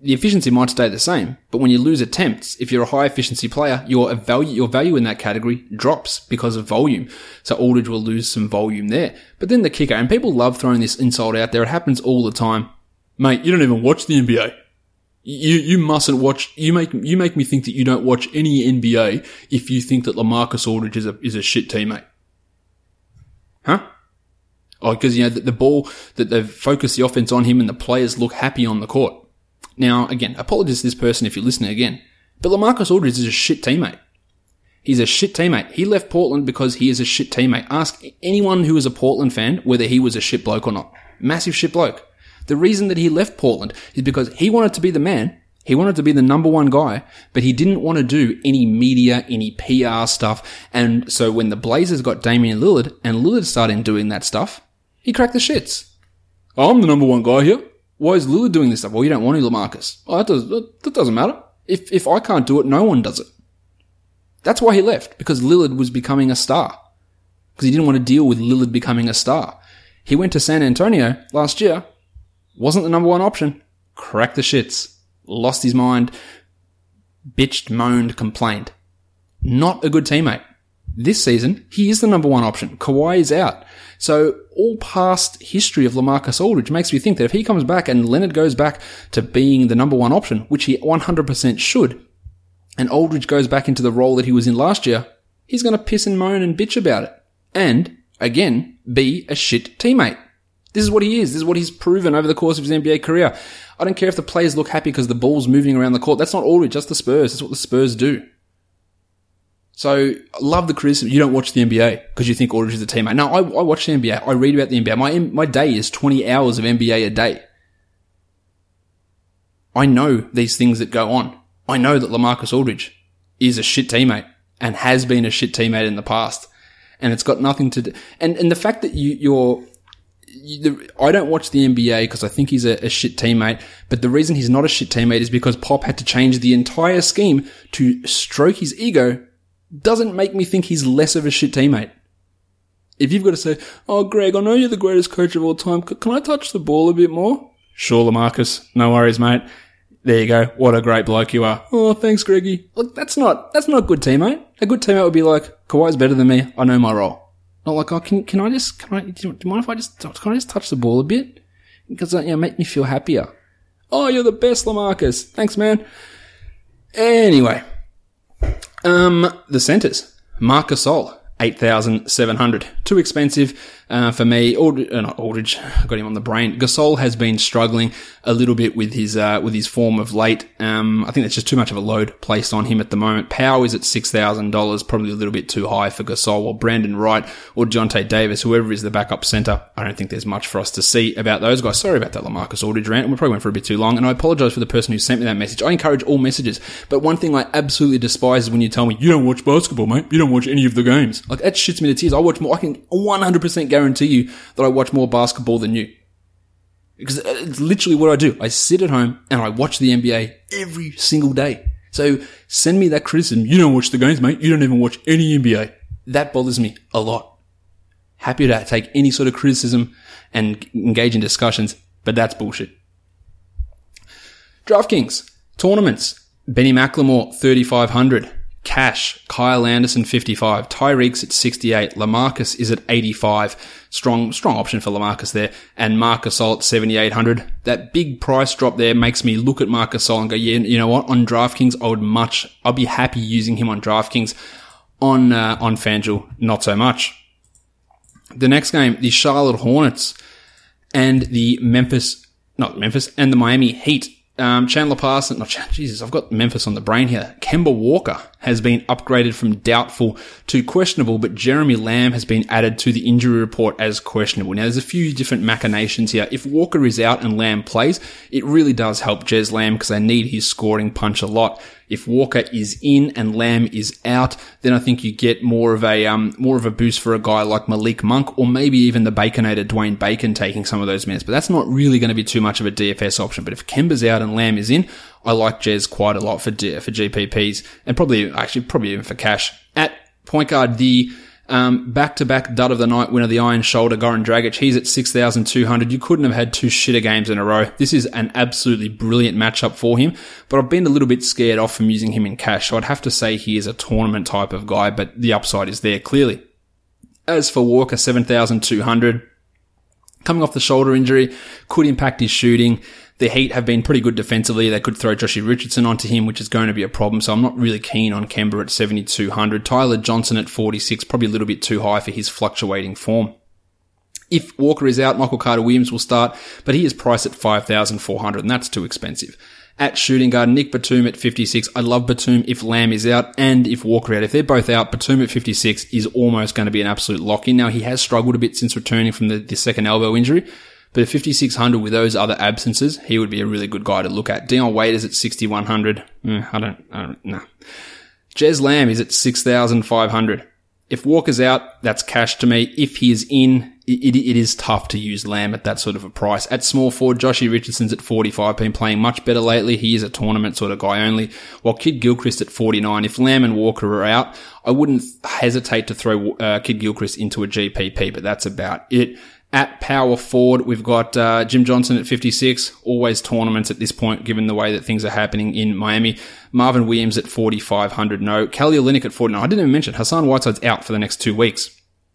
the efficiency might stay the same, but when you lose attempts, if you're a high efficiency player, your value in that category drops because of volume. So Aldridge will lose some volume there. But then the kicker, and people love throwing this insult out there, it happens all the time. Mate, you don't even watch the NBA. You mustn't watch, you make me think that you don't watch any NBA if you think that LaMarcus Aldridge is a shit teammate. Huh? Oh, because, the ball, that they've focused the offense on him and the players look happy on the court. Now, again, apologies to this person if you're listening again, but LaMarcus Aldridge is a shit teammate. He's a shit teammate. He left Portland because he is a shit teammate. Ask anyone who is a Portland fan whether he was a shit bloke or not. Massive shit bloke. The reason that he left Portland is because he wanted to be the man. He wanted to be the number one guy, but he didn't want to do any media, any PR stuff. And so when the Blazers got Damian Lillard and Lillard started doing that stuff, he cracked the shits. I'm the number one guy here. Why is Lillard doing this stuff? Well, you don't want to, LaMarcus. Oh, that doesn't matter. If I can't do it, no one does it. That's why he left, because Lillard was becoming a star. Because he didn't want to deal with Lillard becoming a star. He went to San Antonio last year, wasn't the number one option, cracked the shits, lost his mind, bitched, moaned, complained. Not a good teammate. This season, he is the number one option. Kawhi is out. So all past history of LaMarcus Aldridge makes me think that if he comes back and Leonard goes back to being the number one option, which he 100% should, and Aldridge goes back into the role that he was in last year, he's going to piss and moan and bitch about it. And, again, be a shit teammate. This is what he is. This is what he's proven over the course of his NBA career. I don't care if the players look happy because the ball's moving around the court. That's not Aldridge, that's the Spurs. That's what the Spurs do. So, I love the criticism. You don't watch the NBA because you think Aldridge is a teammate. No, I watch the NBA. I read about the NBA. My day is 20 hours of NBA a day. I know these things that go on. I know that LaMarcus Aldridge is a shit teammate and has been a shit teammate in the past. And it's got nothing to do... And the fact that I don't watch the NBA because I think he's a shit teammate, but the reason he's not a shit teammate is because Pop had to change the entire scheme to stroke his ego. Doesn't make me think he's less of a shit teammate. If you've got to say, oh, Greg, I know you're the greatest coach of all time. Can I touch the ball a bit more? Sure, LaMarcus. No worries, mate. There you go. What a great bloke you are. Oh, thanks, Greggy. Look, that's not a good teammate. A good teammate would be like, Kawhi's better than me. I know my role. Not like, oh, do you mind if I just touch the ball a bit? Because, make me feel happier. Oh, you're the best, LaMarcus. Thanks, man. Anyway. The centers. Marc Gasol, 8,700. Too expensive, for me. Not Aldridge. I got him on the brain. Gasol has been struggling a little bit with his form of late. I think that's just too much of a load placed on him at the moment. Powell is at $6,000, probably a little bit too high for Gasol or Brandon Wright or Jonte Davis, whoever is the backup center. I don't think there's much for us to see about those guys. Sorry about that LaMarcus Aldridge rant. We probably went for a bit too long, and I apologize for the person who sent me that message. I encourage all messages, but one thing I absolutely despise is when you tell me, you don't watch basketball, mate. You don't watch any of the games. Like, that shits me to tears. I watch more. I can 100% guarantee you that I watch more basketball than you. Because it's literally what I do. I sit at home and I watch the NBA every single day. So send me that criticism. You don't watch the games, mate. You don't even watch any NBA. That bothers me a lot. Happy to take any sort of criticism and engage in discussions, but that's bullshit. DraftKings. Tournaments. Benny McLemore, 3,500. Cash, Kyle Anderson, 55. Tyreek's at 68. LaMarcus is at 85. Strong option for LaMarcus there. And Marc Gasol at 7,800. That big price drop there makes me look at Marc Gasol and go, yeah, you know what? On DraftKings, I'll be happy using him on DraftKings. On FanDuel, not so much. The next game, the Charlotte Hornets and the and the Miami Heat. Chandler Parsons, I've got Memphis on the brain here. Kemba Walker has been upgraded from doubtful to questionable, but Jeremy Lamb has been added to the injury report as questionable. Now, there's a few different machinations here. If Walker is out and Lamb plays, it really does help Jez Lamb because they need his scoring punch a lot. If Walker is in and Lamb is out, then I think you get more of a boost for a guy like Malik Monk, or maybe even the Baconator Dwayne Bacon taking some of those minutes. But that's not really going to be too much of a DFS option. But if Kemba's out and Lamb is in, I like Jez quite a lot for GPPs, and probably even for cash. At point guard, the Back-to-back dud of the night winner, the Iron Shoulder, Goran Dragic. He's at 6,200. You couldn't have had two shitter games in a row. This is an absolutely brilliant matchup for him, but I've been a little bit scared off from using him in cash, so I'd have to say he is a tournament type of guy, but the upside is there clearly. As for Walker, 7,200. Coming off the shoulder injury, could impact his shooting. The Heat have been pretty good defensively. They could throw Joshie Richardson onto him, which is going to be a problem. So I'm not really keen on Kemba at 7,200. Tyler Johnson at 46, probably a little bit too high for his fluctuating form. If Walker is out, Michael Carter-Williams will start, but he is priced at 5,400, and that's too expensive. At shooting guard, Nick Batum at 56. I love Batum if Lamb is out and if Walker out. If they're both out, Batum at 56 is almost going to be an absolute lock-in. Now, he has struggled a bit since returning from the second elbow injury, but at 5,600 with those other absences, he would be a really good guy to look at. Dion Waiters at 6,100. I don't know. Jez Lamb is at 6,500. If Walker's out, that's cash to me. If he is in, it is tough to use Lamb at that sort of a price. At small forward, Joshie Richardson's at 45, been playing much better lately. He is a tournament sort of guy only. While Kid Gilchrist at 49. If Lamb and Walker are out, I wouldn't hesitate to throw Kid Gilchrist into a GPP, but that's about it. At power forward, we've got Jim Johnson at 56. Always tournaments at this point, given the way that things are happening in Miami. Marvin Williams at 4,500. No. Kelly Olynyk at 49. I didn't even mention Hassan Whiteside's out for the next 2 weeks.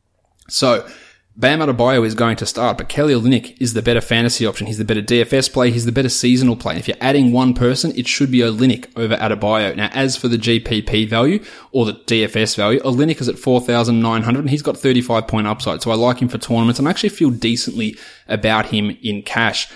So, Bam Adebayo is going to start, but Kelly Olynyk is the better fantasy option. He's the better DFS play. He's the better seasonal play. If you're adding one person, it should be Olynyk over Adebayo. Now, as for the GPP value or the DFS value, Olynyk is at 4,900 and he's got 35-point upside. So I like him for tournaments and I actually feel decently about him in cash.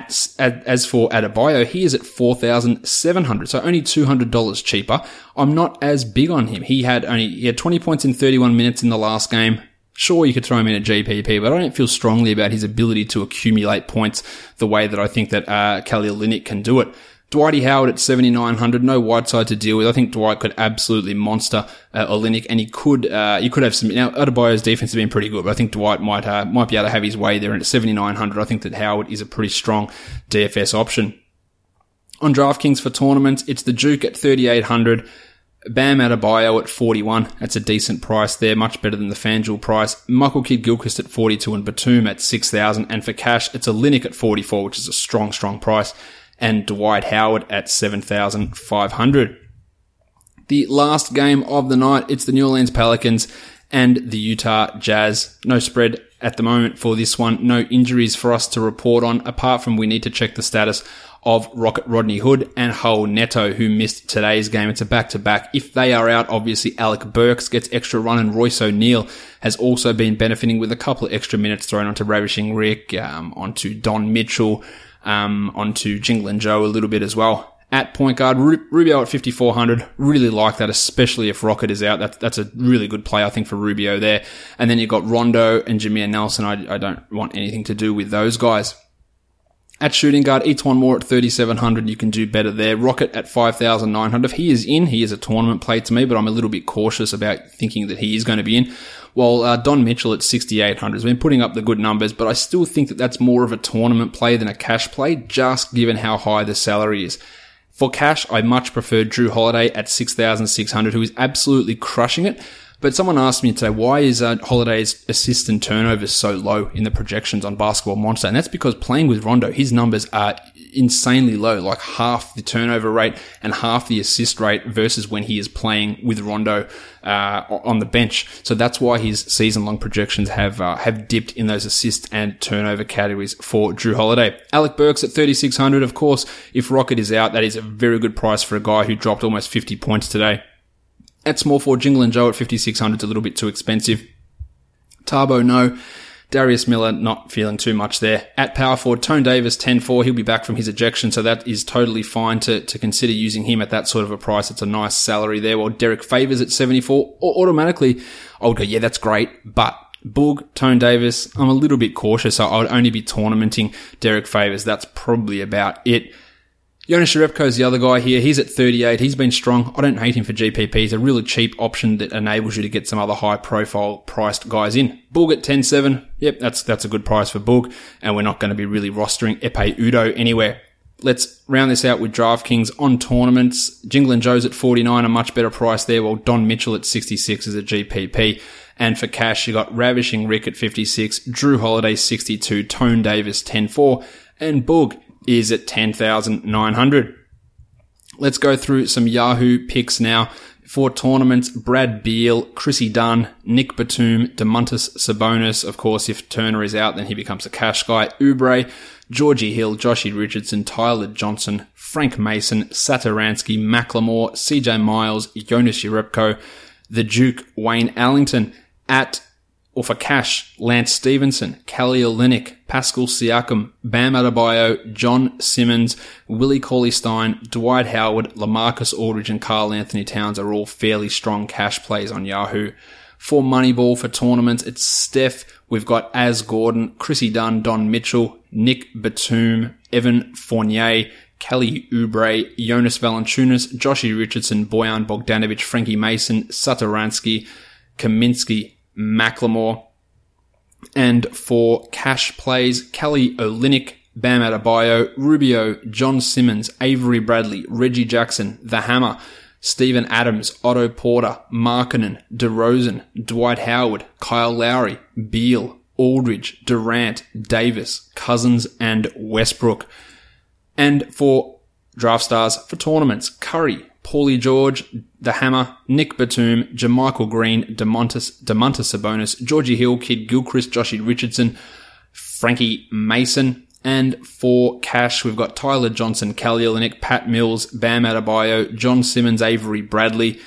As for Adebayo, he is at 4,700, so only $200 cheaper. I'm not as big on him. He had 20 points in 31 minutes in the last game. Sure, you could throw him in a GPP, but I don't feel strongly about his ability to accumulate points the way that I think that Kelly Olynyk can do it. Dwight Howard at 7,900, no Whiteside to deal with. I think Dwight could absolutely monster Olynyk, and he could have some. Now, Adebayo's defense has been pretty good, but I think Dwight might be able to have his way there. And at 7,900, I think that Howard is a pretty strong DFS option. On DraftKings for tournaments, it's the Duke at 3,800. Bam Adebayo at 41. That's a decent price there, much better than the FanDuel price. Michael Kidd-Gilchrist at 42 and Batum at 6,000. And for cash, it's Olynyk at 44, which is a strong price. And Dwight Howard at 7,500. The last game of the night, it's the New Orleans Pelicans and the Utah Jazz. No spread at the moment for this one. No injuries for us to report on, apart from we need to check the status of Rocket Rodney Hood and Raul Neto, who missed today's game. It's a back-to-back. If they are out, obviously Alec Burks gets extra run, and Royce O'Neal has also been benefiting with a couple of extra minutes thrown onto Ravishing Rick, onto Don Mitchell, onto Jinglin Joe a little bit as well. At point guard, Rubio at 5,400. Really like that, especially if Rocket is out. That's a really good play, I think, for Rubio there. And then you've got Rondo and Jameer Nelson. I don't want anything to do with those guys. At shooting guard, Etuan Moore at 3,700. You can do better there. Rocket at 5,900. If he is in, he is a tournament play to me, but I'm a little bit cautious about thinking that he is going to be in. While Don Mitchell at 6,800 has been putting up the good numbers, but I still think that that's more of a tournament play than a cash play, just given how high the salary is. For cash, I much prefer Drew Holiday at 6,600, who is absolutely crushing it. But someone asked me today, why is Holiday's assist and turnovers so low in the projections on Basketball Monster? And that's because playing with Rondo, his numbers are insanely low, like half the turnover rate and half the assist rate versus when he is playing with Rondo on the bench. So that's why his season-long projections have dipped in those assist and turnover categories for Drew Holiday. Alec Burks at 3,600. Of course, if Rocket is out, that is a very good price for a guy who dropped almost 50 points today. At small forward, Jinglin Joe at 5,600 is a little bit too expensive. Tabo, no. Darius Miller, not feeling too much there. At power forward, Tone Davis, 10-4. He'll be back from his ejection, so that is totally fine to consider using him at that sort of a price. It's a nice salary there. While Derek Favors at 74, automatically, I would go, yeah, that's great. But Boog, Tone Davis, I'm a little bit cautious. I would only be tournamenting Derek Favors. That's probably about it. Jonas Jerebko is the other guy here. He's at 38. He's been strong. I don't hate him for GPP. He's a really cheap option that enables you to get some other high-profile priced guys in. Boog at 10.7. Yep, that's a good price for Boog, and we're not going to be really rostering Epe Udo anywhere. Let's round this out with DraftKings on tournaments. Jinglin Joe's at 49, a much better price there, while Don Mitchell at 66 is a GPP. And for cash, you got Ravishing Rick at 56, Drew Holiday 62, Tone Davis 10.4, and Boog is at 10,900. Let's go through some Yahoo picks now. For tournaments, Brad Beal, Chrissy Dunn, Nick Batum, Domantas Sabonis. Of course, if Turner is out, then he becomes a cash guy. Oubre, Georgie Hill, Joshy Richardson, Tyler Johnson, Frank Mason, Satoransky, Macklemore, CJ Miles, Jonas Jerebko, the Duke, Wayne Allington. For cash, Lance Stevenson, Kelly Olynyk, Pascal Siakam, Bam Adebayo, John Simmons, Willie Cauley-Stein, Dwight Howard, LaMarcus Aldridge, and Karl Anthony Towns are all fairly strong cash plays on Yahoo. For Moneyball for tournaments, it's Steph. We've got Az Gordon, Chrissy Dunn, Don Mitchell, Nick Batum, Evan Fournier, Kelly Oubre, Jonas Valanciunas, Joshy Richardson, Bojan Bogdanovic, Frankie Mason, Satoransky, Kaminsky, Macklemore. And for cash plays, Kelly Olynyk, Bam Adebayo, Rubio, John Simmons, Avery Bradley, Reggie Jackson, The Hammer, Steven Adams, Otto Porter, Markkanen, DeRozan, Dwight Howard, Kyle Lowry, Beal, Aldridge, Durant, Davis, Cousins, and Westbrook. And for draft stars for tournaments, Curry, Paulie George, The Hammer, Nick Batum, JaMychal Green, Domantas Sabonis, Georgie Hill, Kid Gilchrist, Joshy Richardson, Frankie Mason. And for cash, we've got Tyler Johnson, Kelly Olynyk, Pat Mills, Bam Adebayo, John Simmons, Avery Bradley,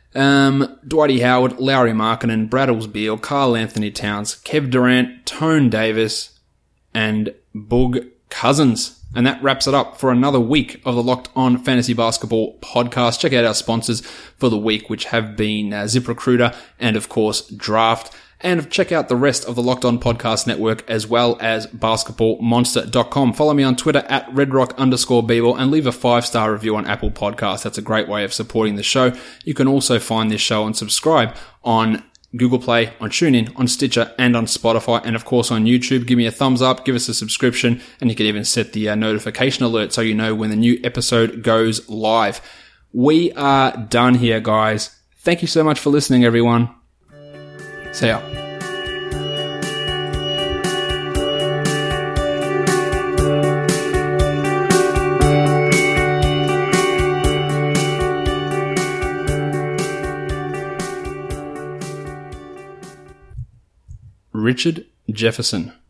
Dwight Howard, Lauri Markkanen, Bradles Beal, Karl Anthony Towns, Kev Durant, Tone Davis, and Boog Cousins. And that wraps it up for another week of the Locked On Fantasy Basketball podcast. Check out our sponsors for the week, which have been ZipRecruiter and, of course, Draft. And check out the rest of the Locked On Podcast Network as well as BasketballMonster.com. Follow me on Twitter at RedRock_Beeble and leave a 5-star review on Apple Podcasts. That's a great way of supporting the show. You can also find this show and subscribe on Google Play, on TuneIn, on Stitcher, and on Spotify, and of course on YouTube. Give me a thumbs up, give us a subscription, and you can even set the notification alert so you know when the new episode goes live. We are done here, guys. Thank you so much for listening, everyone. See ya. Richard Jefferson.